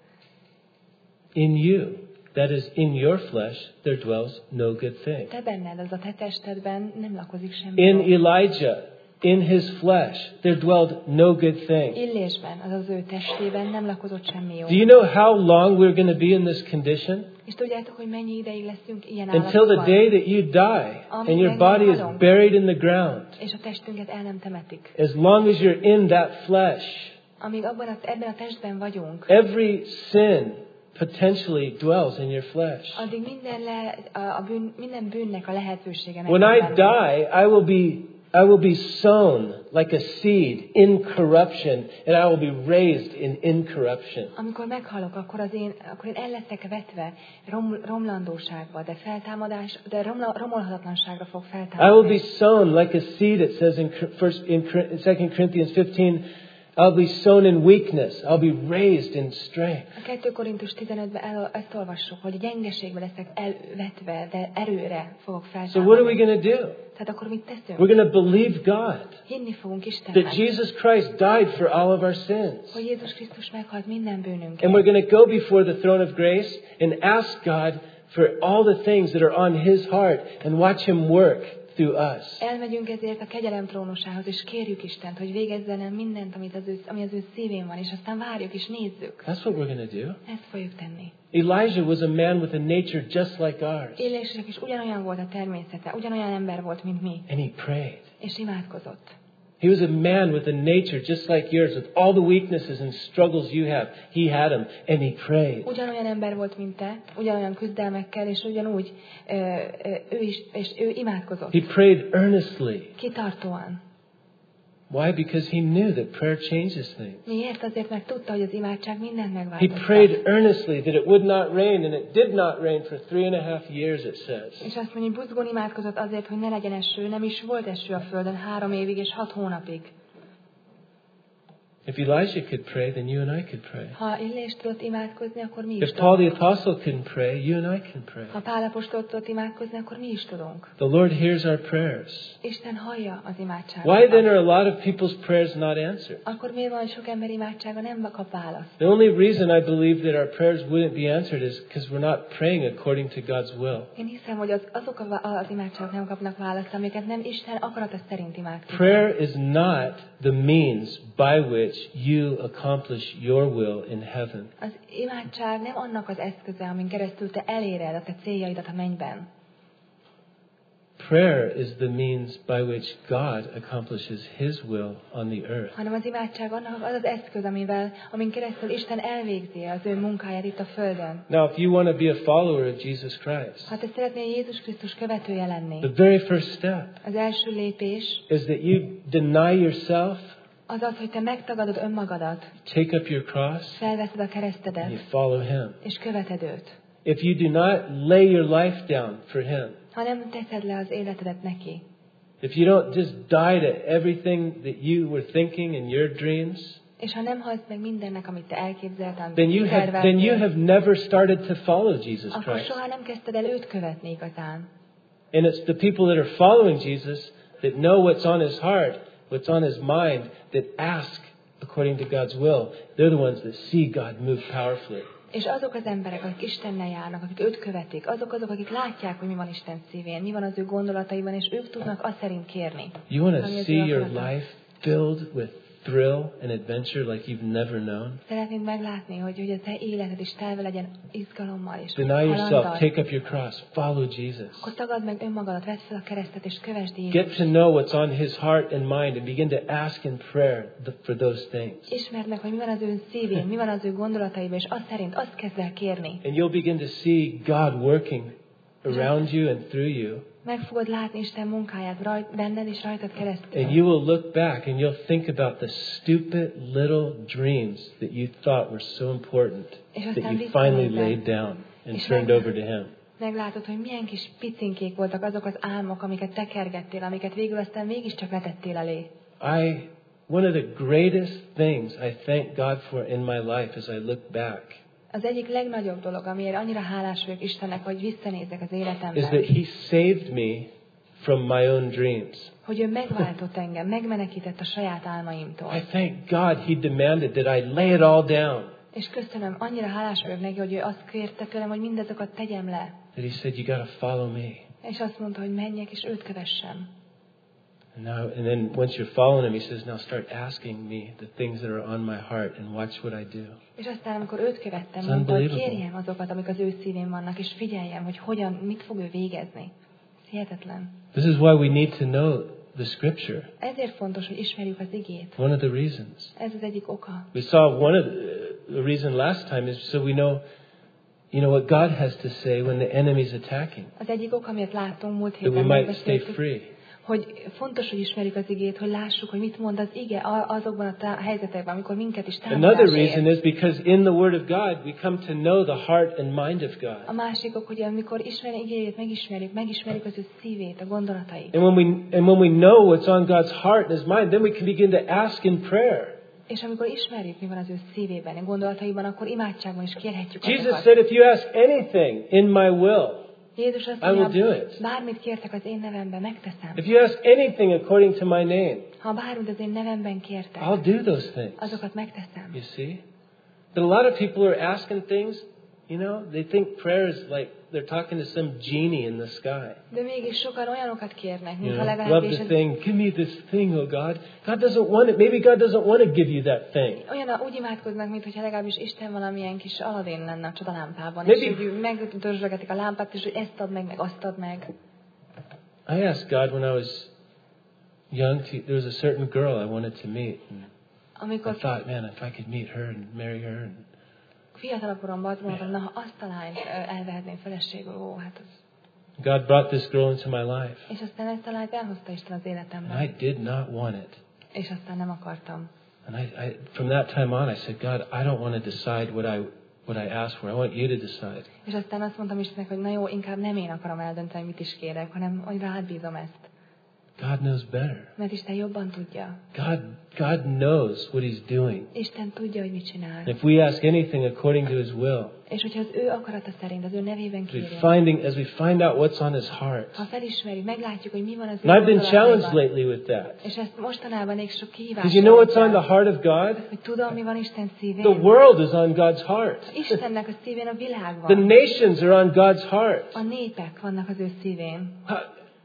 In you, that is, in your flesh, there dwells no good thing. Te benned, az a te testedben nem lakozik semmi In jó. Elijah, in his flesh there dwelled no good thing. Illésben, az az ő testében nem lakozott semmi jó. Do you know how long we're going to be in this condition? És tudjátok, hogy mennyi ideig leszünk ilyen Until the állapotban? day that you die and your body is buried in the ground. És a testünket el nem temetik. As long as you're in that flesh, Amíg abban a, ebben a testben vagyunk, every sin potentially dwells in your flesh. addig minden, le, a, a bűn, minden bűnnek a lehetősége When I die, I will be I will be sown like a seed in corruption, and I will be raised in incorruption. Amikor meghalok, akkor az én, akkor én el leszek vetve rom, romlandóságba, de feltámadás, de romla, romolhatatlanságra fog feltámadni. I will be sown like a seed. It says in first in Second Corinthians fifteen. I'll be sown in weakness. I'll be raised in strength. A kettő Korintus tizenötben el, ezt olvassuk, hogy gyengeségbe leszek elvetve, de erőre fogok feltámadni. So what are we going to do? Tehát akkor mit teszünk? We're going to believe God. Hinni fogunk Istenben. That Jesus Christ died for all of our sins. Hogy Jézus Krisztus meghalt minden bűnünkért. And we're going to go before the throne of grace and ask God for all the things that are on His heart and watch Him work through us. Elmegyünk ezért a kegyelem trónusához, és kérjük Istent, hogy végezzen el mindent, amit az ő, ami az ő szívén van, és aztán várjuk és nézzük. That's what we're going to do. Ezt fogjuk tenni. Elijah was a man with a nature just like ours. Élésnek is ugyanolyan volt a természete, ugyanolyan ember volt, mint mi. And he prayed. És imádkozott. He was a man with a nature just like yours, with all the weaknesses and struggles you have. He had them, and he prayed. Ugyanolyan ember volt, mint te, ugyanolyan küzdelmekkel, és ugyanúgy ö, ö, ő is, és ő imádkozott. He prayed earnestly. Kitartóan. Why? Because he knew that prayer changes things. Miért? Azért, mert tudta, hogy az imádság mindent He megváltoztat. prayed earnestly that it would not rain, and it did not rain for three and a half years, it says. És azt mondja, hogy buzgón imádkozott azért, hogy ne legyen eső, nem is volt eső a földön három évig és hat hónapig. If Elijah could pray, then you and I could pray. Ha Illés tudott imádkozni, akkor mi is If Paul the tudunk. Apostle can pray, you and I can pray. Ha Pál apostol tudott imádkozni, akkor mi is tudunk. The Lord hears our prayers. Isten hallja az imádságot. Why then are a lot of people's prayers not answered? Akkor miért van, hogy sok ember imádsága nem kap választ? The only reason I believe that our prayers wouldn't be answered is because we're not praying according to God's will. Én hiszem, hogy az, azok a, az imádságok nem kapnak választ, amiket nem Isten akarata szerint imádkozik. Prayer is not the means by which you accomplish your will in heaven. Az imádság nem annak az eszköze, amin keresztül te eléred a te céljaidat a mennyben. Prayer is the means by which God accomplishes His will on the earth. Hanem az imádság annak az az eszköz, amivel, amin keresztül Isten elvégzi az ő munkáját itt a földön. Now, if you want to be a follower of Jesus Christ, Ha te szeretnél Jézus Krisztus követője lenni, the very first step az első lépés is that you deny yourself, az az, hogy te megtagadod önmagadat, take up your cross, felveszed a and you keresztedet, follow Him. és követed őt. If you do not lay your life down for Him, Ha nem teszed le az életedet neki, if you don't just die to everything that you were thinking in your dreams, és ha nem halsz meg mindennek, amit te elképzeltél, then you have then you have never started to follow Jesus akkor Christ. soha nem kezdted el őt követni igazán. And it's the people that are following Jesus that know what's on His heart, what's on His mind, that ask according to God's will. They're the ones that see God move powerfully. És azok az emberek, akik Istennel járnak, akik őt követik, azok azok, akik látják, hogy mi van Isten szívén, mi van az ő gondolataiban, és ők tudnak azt szerint kérni. You want to Ami az see ő your akarata. life filled with thrill and adventure like you've never known? Szeretnéd meglátni, hogy, hogy a te életed is telve legyen izgalommal és Deny yourself, halanddal. take up your cross, follow Jesus. Akkor tagadd meg önmagadat, vedd fel a keresztet, és kövesd Jézust. Get to know what's on His heart and mind and begin to ask in prayer th- for those things. Ismerd meg, hogy mi van az ő szívén, mi van az ő gondolataiban, és azt szerint azt kezd el kérni. And you'll begin to see God working around you and through you. Meg fogod látni Isten munkáját rajt, benned és rajtad keresztül. And you will look back and you'll think about the stupid little dreams that you thought were so important that you finally laid down and turned over to Him. Meglátod, hogy milyen kis picinkék voltak azok az álmok, amiket tekergettél, amiket végül aztán mégiscsak letettél elé. I, one of the greatest things I thank God for in my life as I look back Az egyik legnagyobb dolog, amiért annyira hálás vagyok Istennek, hogy visszanézek az is életemben, that He saved me from my own dreams. hogy ő megváltott engem, megmenekített a saját álmaimtól. I thank God He demanded that I lay it all down. És köszönöm, annyira hálás vagyok neki, hogy ő azt kérte tőlem, hogy mindezokat tegyem le. That He said, you got to follow me. És azt mondta, hogy menjek és őt kövessem. And now, and then once you're following him, he says, now start asking me the things that are on my heart and watch what I do. És aztán, amikor őt követtem, It's mondta, hogy unbelievable. kérjem azokat, amik az ő szívén vannak, és figyeljem, hogy hogyan, mit fog ő végezni. Ez hihetetlen. This is why we need to know the scripture. Ezért fontos, hogy ismerjük az igét. One of the reasons. Ez az egyik oka. We saw one of the, the reason last time is so we know, you know, what God has to say when the enemy's attacking. Az egyik oka, amit láttunk múlt That we héten, might stay megbeszéltük, free. hogy fontos, hogy ismerjük az igét, hogy lássuk, hogy mit mond az ige azokban a tá- helyzetekben, amikor minket is Another támadás reason ér. is because in the Word of God we come to know the heart and mind of A God. másik ok, hogy amikor ismerjük igéjét, megismerjük, megismerjük az ő szívét, a gondolatait. And when we and when we know what's on God's heart and His mind, then we can begin to ask in prayer. És amikor ismerjük, mi van az ő szívében, a gondolataiban, akkor imádságban is kérhetjük Jesus azokat. said, if you ask anything in my will, Jézus azt I will mondja, do it. bármit kértek az én nevemben, megteszem. If you ask anything according to my name, Ha bármit az én nevemben kértek, I'll do those things. azokat megteszem. You see? But a lot of people are asking things, you know, they think prayer is like they're talking to some genie in the sky. De mégis sokan olyanokat kérnek, You mintha know, love legalábbis the ez thing. Give me this thing, oh God. God doesn't want it. Maybe God doesn't want to give you that thing. olyan úgy imádkoznak, mintha legalábbis Isten valamilyen kis Aladin lenne a csodalámpában, Maybe- és hogy megdörzsögetik a lámpát, és hogy ezt ad meg, meg azt ad meg. I asked God when I was young, to, there was a certain girl I wanted to meet. And I Amikor thought, man, if I could meet her and marry her. And fiatalabb koromban azt mondtam, na ha azt a lányt ö, elvehetném feleségül, ó, hát az. God brought this girl into my life. És aztán ezt a lányt elhozta Isten az And életemben, I did not want it. és aztán nem akartam. And I, I, from that time on, I said, God, I don't want to decide what I, what I ask for. I want you to decide. És aztán azt mondtam Istennek, hogy na jó, inkább nem én akarom eldönteni, mit is kérek, hanem hogy rád bízom ezt. God knows better. Mert Isten jobban tudja. God, God knows what He's doing. Isten tudja, hogy mit csinál. And if we ask anything according to His will, És hogyha az ő akarata szerint, az ő nevében as we, kérjünk, finding, as we find out what's on His heart. ha felismerjük, meglátjuk, hogy mi van az ő And I've been challenged gondolataiban. lately with that. És ezt mostanában még sok kihívás. Because you know what's on the heart of God? Hogy tudom, mi van Isten szívén. The world is on God's heart. Istennek a szívén a világ The van. nations are on God's heart. A népek vannak az ő szívén. How-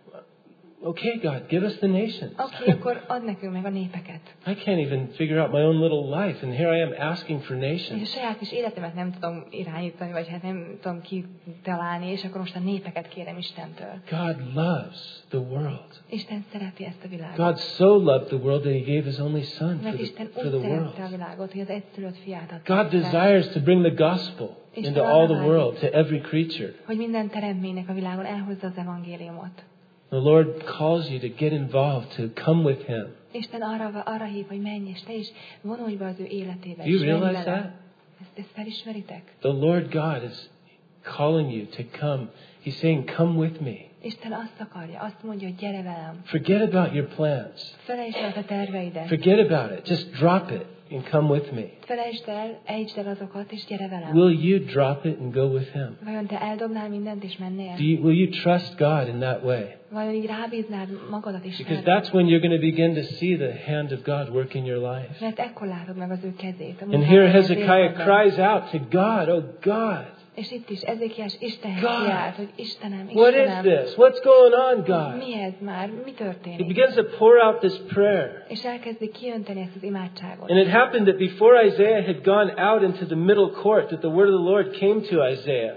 Okay, God, give us the nations. Oké, okay, akkor add nekünk meg a népeket. I can't even figure out my own little life, and here I am asking for És a nations. saját kis életemet nem tudom irányítani, vagy hát nem tudom kitalálni, és akkor most a népeket kérem Istentől. God loves the world. Isten szereti ezt a világot. God so loved the world that He gave His only Son for Mert the, Isten for úgy the szerette a world. világot, hogy az egyszülött fiát adta. God Isten, desires to bring the gospel Isten into all the arra world, vágyik, to every creature. hogy minden teremtménynek a világon elhozza az evangéliumot. The Lord calls you to get involved, to come with Him. Isten arra, arra hív, hogy menj, és te is vonulj be az ő életébe. Do you és menj realize vele. that? Ezt, ezt felismeritek? The Lord God is calling you to come. He's saying, come with me. Isten azt akarja, azt mondja, hogy gyere velem. Forget about your plans. Felejtsd el a terveidet. Forget about it. Just drop it and come with me. Felejtsd el, ejtsd el azokat, és gyere velem. Will you drop it and go with Him? Vajon te eldobnál mindent, és mennél? Do you, will you trust God in that way? Vajon így rábíznád magadat Because Istenre? that's when you're going to begin to see the hand of God work in your life. Mert ekkor látod meg az ő kezét. a And munkáját here az Hezekiah életedben. cries out to God, oh God, És itt is Ezékiás Istenhez God, kiált, hogy Istenem, what is Istenem, this? What's going on, God? mi ez már? Mi He történik? begins to pour out this prayer. És elkezdi kiönteni ezt az imádságot. And it happened that before Isaiah had gone out into the middle court, that the word of the Lord came to Isaiah.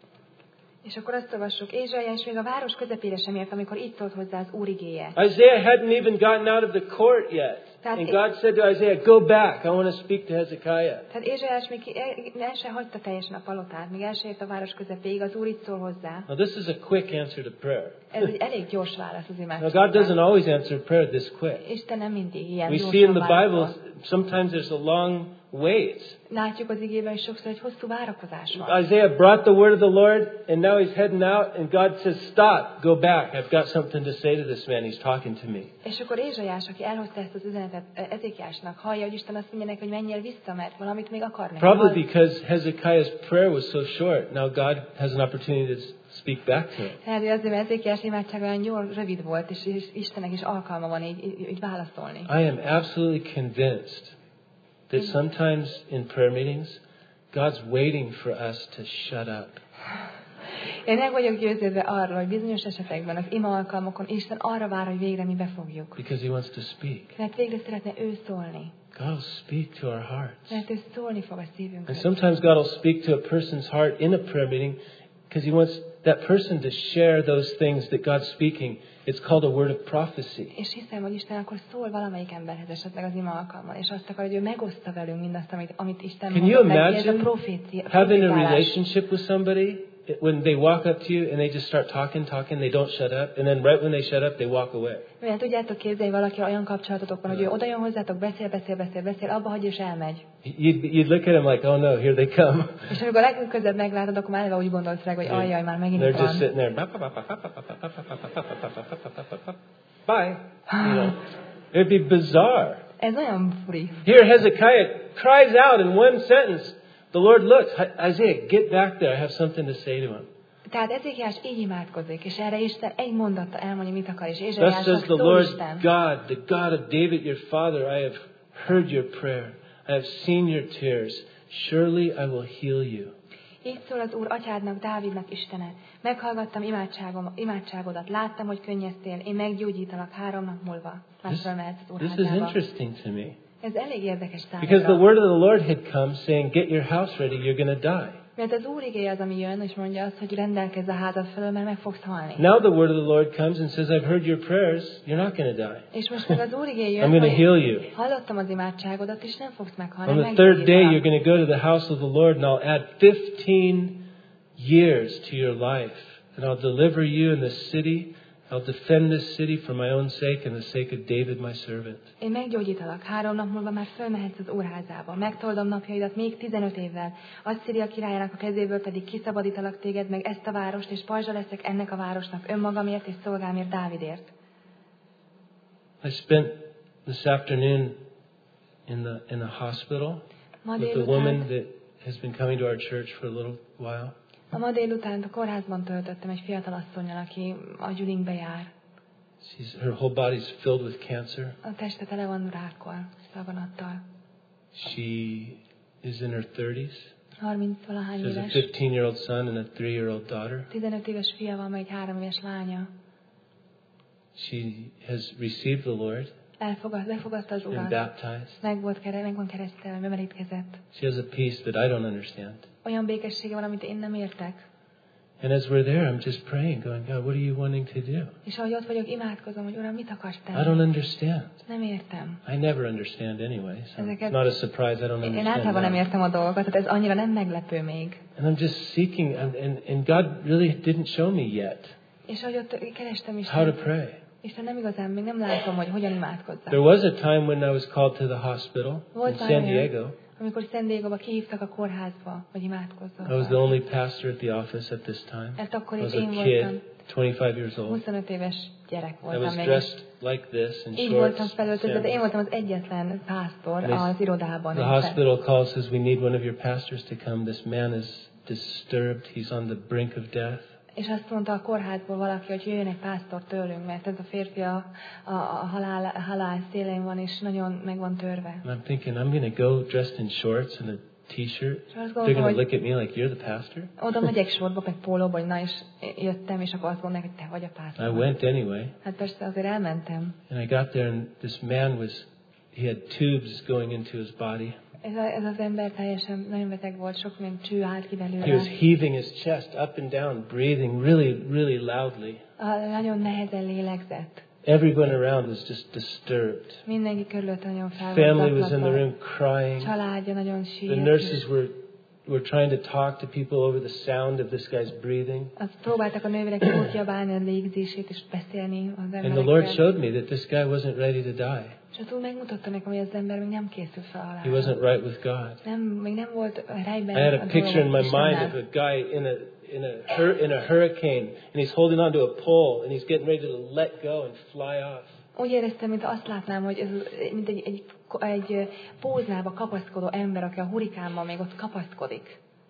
És akkor azt olvassuk, Ézsaiás még a város közepére sem ért, amikor itt szólt hozzá az Úr igéje. Isaiah hadn't even gotten out of the court yet. And God said to Isaiah, go back. I want to speak to Hezekiah. Tehát Ézsaiás még ki- el, el sem hagyta teljesen a palotát, még el sem ért a város közepéig, az Úr itt szól hozzá. Now this is a quick answer to prayer. Ez egy elég gyors válasz az Now imádságra. God doesn't always answer prayer this quick. Isten nem mindig ilyen We gyorsan see in the Bible, válaszol. sometimes there's a long wait. Látjuk az igében, hogy sokszor egy hosszú várakozás van. Isaiah brought the word of the Lord, and now he's heading out, and God says, stop, go back. I've got something to say to this man. He's talking to me. És akkor Ézsaiás, aki elhozta ezt az üzenetet Ezékiásnak, hallja, hogy Isten azt mondja neki, hogy menjél vissza, mert valamit még akar neki. Probably because Hezekiah's prayer was so short. Now God has an opportunity to speak back to him. Tehát, hogy azért, mert Ezékiás imádság olyan gyors, rövid volt, és, és Istennek is alkalma van így, így, így válaszolni. I am absolutely convinced that sometimes in prayer meetings, God's waiting for us to shut up. Én meg vagyok győződve arról, hogy bizonyos esetekben az ima alkalmakon Isten arra vár, hogy végre mi befogjuk. Because he wants to speak. Mert végre szeretne ő szólni. God will speak to our hearts. Mert ő szólni fog a szívünkre. And sometimes God will speak to a person's heart in a prayer meeting because he wants that person to share those things that God's speaking. It's called a word of prophecy. És hiszem, hogy Isten akkor szól valamelyik emberhez esetleg az ima alkalmon, és azt akar, hogy ő megoszta velünk mindazt, amit, amit Isten Can you mondott neki. Ez a imagine profécia, having a profétálás. relationship with somebody when they walk up to you and they just start talking, talking, they don't shut up, and then right when they shut up, they walk away. Mert tudjátok képzelni, valaki olyan kapcsolatotok van, hogy ő oda jön hozzátok, beszél, beszél, beszél, beszél, abba hagyja és elmegy. You'd, you'd look at them like, oh no, here they come. És amikor a legközelebb meglátod, akkor már eleve úgy gondolsz rá, hogy ajjaj, már megint They're itt van. just sitting there. Bye. You know, it'd be bizarre. Ez olyan furi. Here Hezekiah cries out in one sentence. The Lord looks. Isaiah, get back there. I have something to say to him. Tehát Ezékiás így imádkozik, és erre Isten egy mondattal elmondja, mit akar, és Thus Ézsaiásnak says the szól Lord Isten. God, the God of David your father, I have heard your prayer. I have seen your tears. Surely I will heal you. Így szól az Úr atyádnak, Dávidnak Istene. Meghallgattam imádságom, imádságodat, láttam, hogy könnyeztél, én meggyógyítalak három nap múlva. Már This, fölmehetsz az Úr this is házába. interesting to me. Ez elég érdekes Because the számomra. word of the Lord had come saying, get your house ready, you're going to die. Mert az Úr igéje az, ami jön, és mondja azt, hogy rendelkezz a házad felől, mert meg fogsz halni. Now the word of the Lord comes and says, I've heard your prayers, you're not going to die. És most meg az Úr igéje I'm jön, going to hogy heal you. hallottam az imádságodat, és nem fogsz meghalni. On the third day, you're meggyógyítalak. going to go to the house of the Lord, and I'll add fifteen years to your life. And I'll deliver you in the city. I'll defend this city for my own sake and the sake of David, my servant. Én meggyógyítalak, három nap múlva már fölmehetsz az Úrházába. Megtoldom napjaidat még tizenöt évvel. Asszíria királyának a kezéből pedig kiszabadítalak téged, meg ezt a várost, és pajzsa leszek ennek a városnak önmagamért és szolgámért, Dávidért. I spent this afternoon in the in a hospital Ma with a woman délután, that has been coming to our church for a little while. a ma délután a kórházban töltöttem egy fiatal asszonnyal, aki a gyülinkbe jár. She's her whole body's filled with cancer. A teste tele van rákkal, daganattal. She is in her thirties. harminc-valahány She has a éves. fifteen-year-old son and a three-year-old daughter. tizenöt éves fia van, meg egy három éves lánya. She has received the Lord Elfogad, befogadta az and Urat. baptized. Meg volt kere, meg van keresztelve, bemerítkezett. She has a peace that I don't understand. Olyan békessége van, amit én nem értek. And as we're there, I'm just praying, going, God, what are you wanting to do? És ahogy ott vagyok, imádkozom, hogy Uram, mit akarsz I don't tenni? understand. Nem értem. I never understand anyway, so it's Ezeket- not a surprise I don't Én understand általában nem now. értem a dolgokat, tehát ez annyira nem meglepő még. And I'm just seeking, and, and, and God really didn't show me yet És ahogy ott kerestem how to Isten, pray. Isten nem igazán, még nem látom, hogy hogyan imádkozzak. There was a time when I was called to the hospital in Volt San olyan, Diego. amikor San Diego-ba kihívtak a kórházba, hogy imádkozzak. I was the only pastor at the office at this time. Ezt akkor I was itt a én voltam. kid, twenty-five years old. huszonöt éves gyerek I voltam was még. dressed like this in Így voltam shorts. felöltözve, de én sandals. voltam az egyetlen pásztor They- az irodában. The hospital call says, we need one of your pastors to come. This man is disturbed. He's on the brink of death. És azt mondta a kórházból valaki, hogy jöjjön egy pásztor tőlünk, mert ez a férfi a, a, a, halál, a halál szélén van, és nagyon meg van törve. And I'm thinking, I'm going to go dressed in shorts and a t-shirt. És azt They're gondoltam, going to hogy look at me like, you're the pastor? oda megyek sorba, meg pólóba, hogy na, és jöttem, és akkor azt mondják, hogy te vagy a I pásztor. went anyway. Hát persze azért elmentem. And I got there, and this man was, he had tubes going into his body. Ez, a, ez az ember teljesen nagyon beteg volt, sok minden cső állt ki He was belőle. heaving his chest up and down, breathing really, really loudly. A, nagyon nehezen lélegzett. Everyone around was just disturbed. Mindenki körülött nagyon fel Family volt was in the zaklatva. room crying. Családja nagyon The sírt. nurses were, were trying to talk to people over the sound of this guy's breathing. Azt próbáltak a nővérek kiabálni a légzését és beszélni az And the Lord emberekkel. showed me that this guy wasn't ready to die. És az Úr megmutatta nekem, hogy az ember még nem készült fel He halálra. wasn't right with God. Nem, még nem volt helyben I had a a picture in my dolog mind of Istennel. a guy in a in a hur- in a hurricane, and he's holding onto a pole, and he's getting ready to let go and fly off. Úgy éreztem, mint azt látnám, hogy ez mint egy, egy, egy póznába kapaszkodó ember, aki a hurikánban még ott kapaszkodik.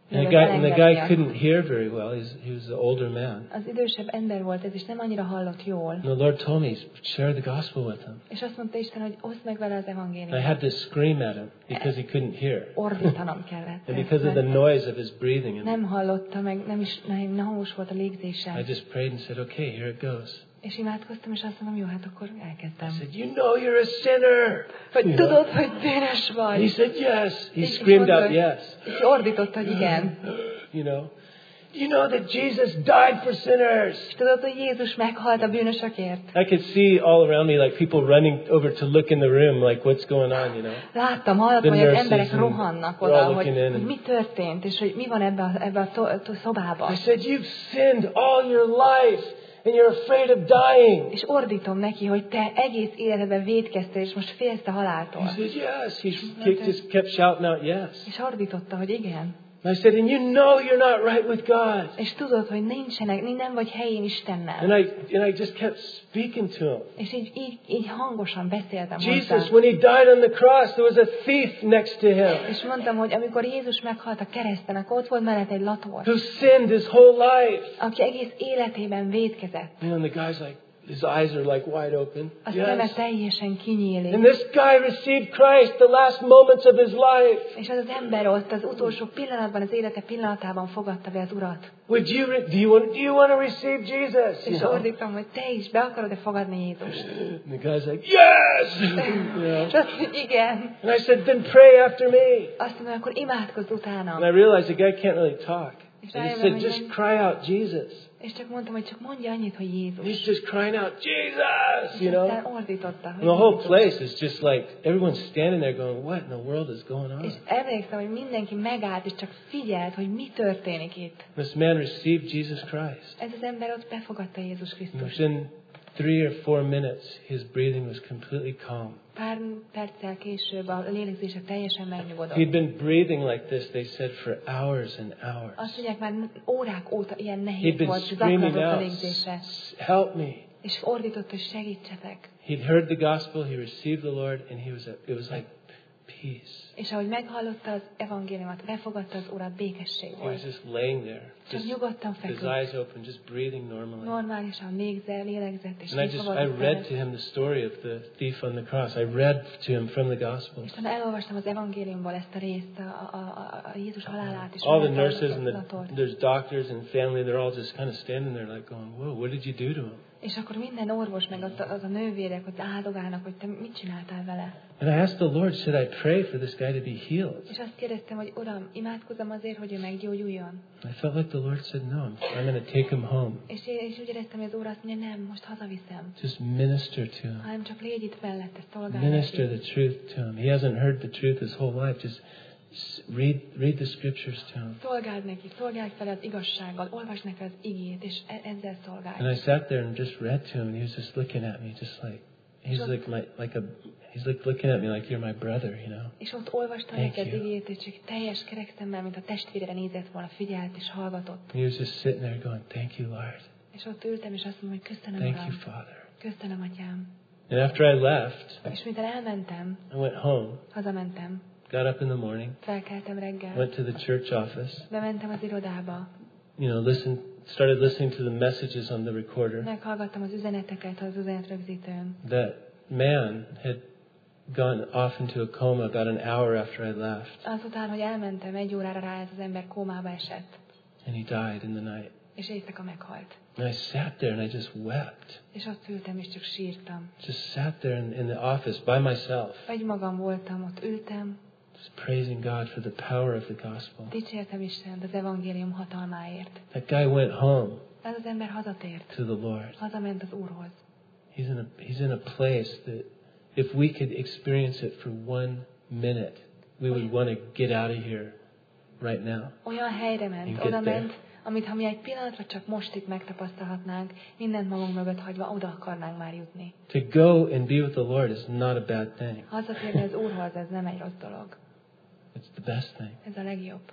And the guy, and the guy couldn't hear very well. He's, he was an older man. Az idősebb ember volt ez, és nem annyira hallott jól. And the Lord told me, share the gospel with him. És azt mondta Isten, hogy oszd meg vele az evangéliumot. I had to scream at him because he couldn't hear. Ordítanom kellett. And because of the noise of his breathing. Nem hallotta, meg nem is nem hangos volt a légzése. I just prayed and said, okay, here it goes. És imádkoztam, és azt mondom, jó, hát akkor elkezdtem. I said, you know you're a sinner. Hogy tudod, hogy bűnös vagy. He said, yes. He screamed out, yes. És ordított, hogy igen. You know, you know that Jesus died for sinners. És tudod, hogy Jézus meghalt a bűnösökért. I could see all around me like people running over to look in the room, like what's going on, you know. Láttam, hallottam, hogy az emberek rohannak oda, hogy, hogy mi történt, és hogy mi van ebbe a, ebbe a szobába. I said, you've sinned all your life. And you're afraid of dying. És ordítom neki, hogy te egész életedben vétkeztél, és most félsz a haláltól. He said, yes. He just kept shouting out, yes. És ordította, hogy igen. I said, and you know you're not right with God. És tudod, hogy nincsenek, nem vagy helyén Istennel. And I and I just kept speaking to him. És így, így, így hangosan beszéltem Jesus, hozzá. when he died on the cross, there was a thief next to him. És mondtam, hogy amikor Jézus meghalt a kereszten, akkor ott volt mellett egy lator. Who sinned his whole life. Aki egész életében vétkezett. And the guy's like, his eyes are like wide open. A szeme teljesen kinyílik. And this guy received Christ the last moments of his life. És az az ember ott az utolsó pillanatban, az élete pillanatában fogadta be az Urat. Would you do you want do you want to receive Jesus? És ordítom, hogy te is be akarod-e fogadni Jézust? And the guy's like, yes! És azt mondja, igen. And I said, then pray after me. Azt mondja, akkor imádkozz utána. And I realized the guy can't really talk. És And he said, just cry out Jesus. És csak mondtam, hogy csak mondja annyit, hogy Jézus. He's just crying out, Jesus, you know. És aztán ordította, hogy And the whole place is just like, everyone's standing there going, what in the world is going on? És emlékszem, hogy mindenki megállt, és csak figyelt, hogy mi történik itt. This man received Jesus Christ. Ez az ember ott befogadta Jézus Krisztust. Within three or four minutes, his breathing was completely calm. Pár perccel később a lélegzése teljesen megnyugodott. He'd been breathing like this, they said, for hours and hours. Azt mondják, már órák óta ilyen He'd nehéz been volt, screaming zaklatott a out, légzése. help me. És ordított, hogy segítsetek. He'd heard the gospel, he received the Lord, and he was, it was like peace. És ahogy meghallotta az evangéliumot, befogadta az Urat, békesség He was volt. just laying there, Csak just nyugodtan his feküdt. eyes open, just breathing normally. Normálisan légzel, lélegzett, és And I just I read to him the story of the thief on the cross. I read to him from the gospel. És utána elolvastam az evangéliumból ezt a részt, a, a, a, a Jézus halálát is. All the nurses and the, there's doctors and family, they're all just kind of standing there like going, whoa, what did you do to him? És akkor minden orvos, meg az, az a nővérek, hogy áldogálnak, hogy te mit csináltál vele. And I asked the Lord, should I pray for this guy to be healed? És azt kérdeztem, hogy Uram, imádkozom azért, hogy ő meggyógyuljon. I felt like the Lord said, no, I'm, I'm going to take him home. És, és úgy éreztem, hogy az Úr azt mondja, nem, most hazaviszem. Just minister to him. Hanem csak légy itt mellette, szolgálj Minister neki. the truth to him. He hasn't heard the truth his whole life. Just read read the scriptures to him. Szolgáld neki, szolgálj fel az igazsággal, olvasd neki az igét, és ezzel szolgálj. And I sat there and just read to him, and he was just looking at me, just like he's like my like a he's like looking at me like you're my brother, you know. És ott olvastam neki az igét, és csak teljes kerek szemmel, mint a testvére nézett volna, figyelt és hallgatott. He was just sitting there going, "Thank you, Lord." És ott ültem, és azt mondom, hogy köszönöm, Thank Uram. you, Father. Köszönöm, Atyám. And after I left, És miután elmentem, I went home, hazamentem, got up in the morning, felkeltem reggel, went to the church office, bementem az irodába, you know, listened, started listening to the messages on the recorder. meghallgattam az üzeneteket az üzenetrögzítőn. That man had gone off into a coma about an hour after I left, Azután, hogy elmentem, egy órára rá ez az ember kómába esett, and he died in the night. és éjszaka meghalt. And I sat there and I just wept. És ott ültem, és csak sírtam. Just sat there in, in the office by myself, Egy magam voltam, ott ültem, just praising God for the power of the gospel. dicsértem Istent az evangélium hatalmáért. That guy went home Ez az ember hazatért, to the Lord. hazament az Úrhoz. He's in a he's in a place that if we could experience it for one minute, we would want to get out of here right now. Olyan helyre ment, oda ment, amit ha mi egy pillanatra csak most itt megtapasztalhatnánk, mindent magunk mögött hagyva oda akarnánk már jutni. To go and be with the Lord is not a bad thing. Hazatérni az Úrhoz, ez nem egy rossz dolog. It's the best thing. Ez a legjobb.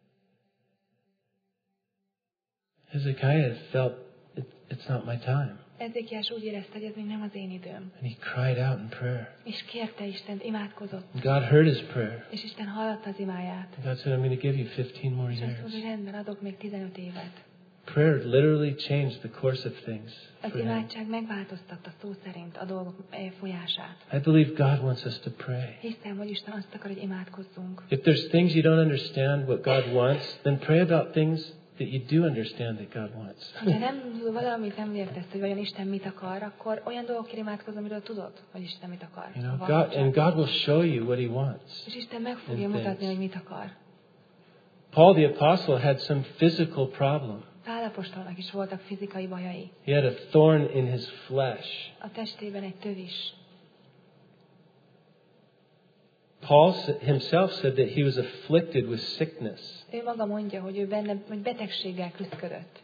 Hezekiah felt it, it's not my time. Ezékiás úgy érezte, hogy ez még nem az én időm. And he cried out in prayer. És kérte Istent, imádkozott. And God heard his prayer. És Isten hallotta az imáját. And God said, I'm going to give you fifteen more És azt mondta, years. hogy rendben, adok még tizenöt évet. Prayer literally changed the course of things Az for him. imádság megváltoztatta szó szerint a dolgok folyását. I believe God wants us to pray. Hiszem, hogy Isten azt akar, hogy imádkozzunk. If there's things you don't understand what God wants, then pray about things that you do understand that God wants. Ha nem valamit nem értesz, hogy vajon Isten mit akar, akkor olyan dolgokért imádkozz, amiről tudod, hogy Isten mit akar. You know, God, and God will show you what He wants. És Isten meg fogja in mutatni, things. hogy mit akar. Paul the Apostle had some physical problem. Pál apostolnak is voltak fizikai bajai. He had a thorn in his flesh. A testében egy tövis. Paul himself said that he was afflicted with sickness. Ő maga mondja, hogy ő benne, hogy betegséggel küzdött.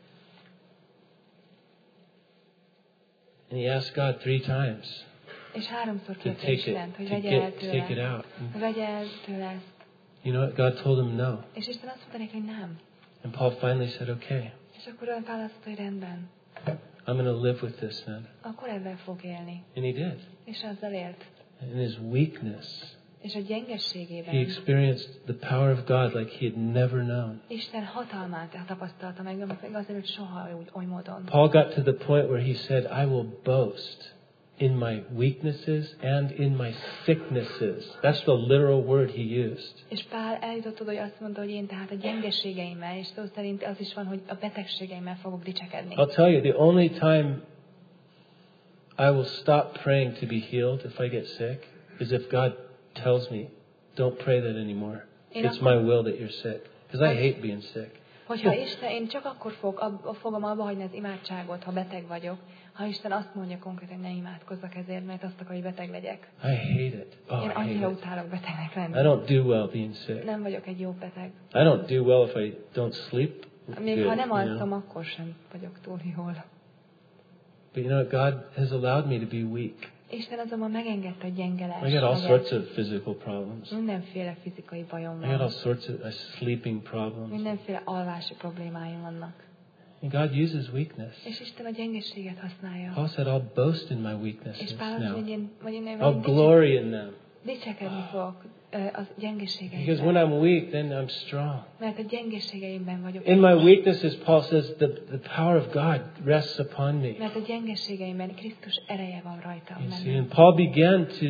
And he asked God three times És háromszor to kérte take it, Istent, hogy to vegye el get, take it tőle. out. And Vegye el tőle ezt. you know what? God told him no. És Isten azt mondta neki, hogy nem. And Paul finally said, okay, És akkor olyan Pál azt mondta, hogy rendben. I'm going to live with this then. Akkor ezzel fog élni. And he did. És azzal élt. In his weakness, És a gyengességében he experienced the power of God like he had never known. Isten hatalmát tapasztalta meg, amit még azért soha úgy, oly módon. Paul got to the point where he said, I will boast in my weaknesses and in my sicknesses. That's the literal word he used. És Pál eljutott oda, hogy azt mondta, hogy én tehát a gyengeségeimmel, és szó szerint az is van, hogy a betegségeimmel fogok dicsekedni. I'll tell you, the only time I will stop praying to be healed if I get sick is if God tells me, don't pray that anymore. Én It's akkor- my will that you're sick. Because I hate being sick. Hogyha Isten, én csak akkor fog, ab, fogom abba hagyni az imádságot, ha beteg vagyok, ha Isten azt mondja konkrétan, hogy ne imádkozzak ezért, mert azt akar, hogy beteg legyek. I hate it. Oh, I Én annyira hate it. utálok betegnek I lenni. don't do well being sick. Nem vagyok egy jó beteg. I don't do well if I don't sleep Még good, ha nem you know. alszom, akkor sem vagyok túl jól. But you know what? God has allowed me to be weak. Isten azonban megengedte, hogy gyenge lesz. I got all legyek. sorts of physical problems. Mindenféle fizikai bajom I got all van. sorts of uh, sleeping problems. Mindenféle alvási problémáim vannak. And God uses weakness. És Isten a gyengeséget használja. Paul said, I'll boast in my És weaknesses Pál azt mondja, now. hogy én, vagy én, I'll én glory in them. dicsekedni fogok ö, az Because when gyengeségeimben. I'm weak, then I'm strong. Mert a gyengeségeimben vagyok. In my weaknesses, Paul says, the, the power of God rests upon me. Mert a gyengeségeimben Krisztus ereje van rajtam. You see, bennem. and Paul began to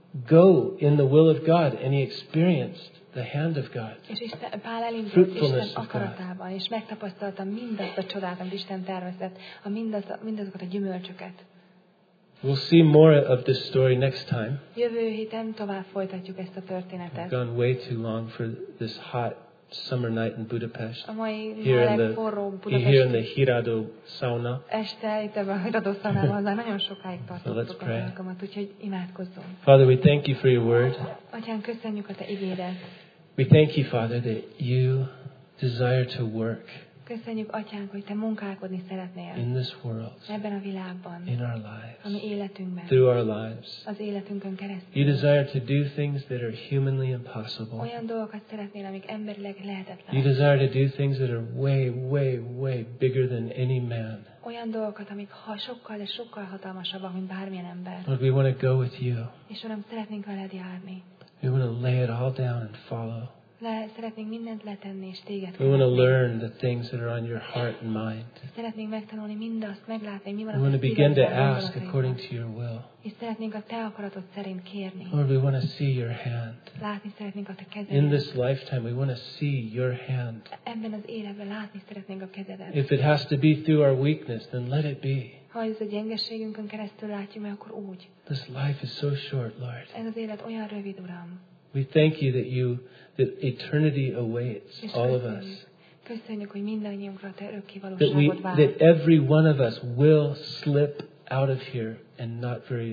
go in the will of God, and he experienced the hand of God. És Isten, Pál elindult Fruitfulness Isten of God. akaratában, és megtapasztalta mindazt a csodát, amit Isten tervezett, a mindaz, mindazokat a gyümölcsöket. We'll see more of this story next time. Jövő héten tovább folytatjuk ezt a I've történetet. gone way too long for this hot summer night in Budapest. A mai Here in meleg, the, forró here in the Budapest Hirado sauna. este, itt ebben a híradószalában, már nagyon sokáig So let's tartottuk a pray. alkalmat, úgyhogy imádkozzunk. Father, we thank you for your word. Atyán, köszönjük a Te igédet. We thank you, Father, that you desire to work Köszönjük, Atyánk, hogy Te munkálkodni szeretnél in this world, ebben a világban, in our a mi lives, életünkben, through our lives. az életünkön You keresztül. desire to do things that are humanly impossible. Olyan dolgokat szeretnél, amik emberileg You lehetetlenek. desire to do things that are way, way, way bigger than any man. Olyan dolgokat, amik ha sokkal, de sokkal hatalmasabbak, mint bármilyen ember. Lord, we want to go with you. És Uram, szeretnénk veled járni. We want to lay it all down and follow. Le, szeretnénk mindent letenni, és Téged We want to követni. learn the things that are on your heart and mind. Szeretnénk megtanulni mindazt, meglátni, mi van We a want to Te begin to szívedben, ask gondolataidban. according to your will. És szeretnénk a Te akaratod szerint kérni. Lord, we want to see your hand. Látni szeretnénk a Te In kezedet. this lifetime, we want to see your hand. Ebben az életben látni szeretnénk a kezedet. If it has to be through our weakness, then let it be. Ha ez a gyengeségünkön keresztül látjuk meg, akkor úgy. This life is so short, Lord. Ez az élet olyan rövid, Uram. We thank you that you that eternity awaits És all of köszönjük, us. köszönjük, hogy mindannyiunkra Te örökké That we valóságot vár. that every one of us will slip out of here and not very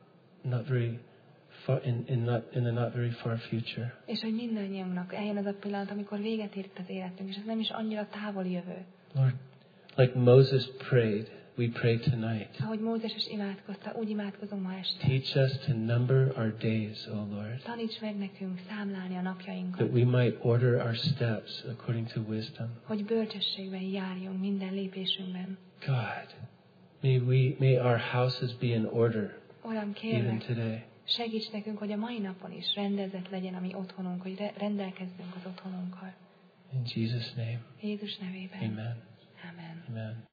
not very far in, in not in the not very far future. És hogy mindannyiunknak eljön az a pillanat, amikor véget ért az életünk, és ez nem is annyira távoli jövő. Lord, like Moses prayed, we pray tonight. Ahogy Mózes is imádkozta, úgy imádkozunk ma este. Teach us to number our days, O Lord, Taníts meg nekünk számlálni a napjainkat, that we might order our steps according to wisdom. hogy bölcsességben járjunk minden lépésünkben. God, May we, may our houses be in order Uram, even kérlek, today. segíts nekünk, hogy a mai napon is rendezett legyen a mi otthonunk, hogy re- rendelkezzünk az otthonunkkal. In Jesus' name, Jézus nevében. amen. Amen. Amen.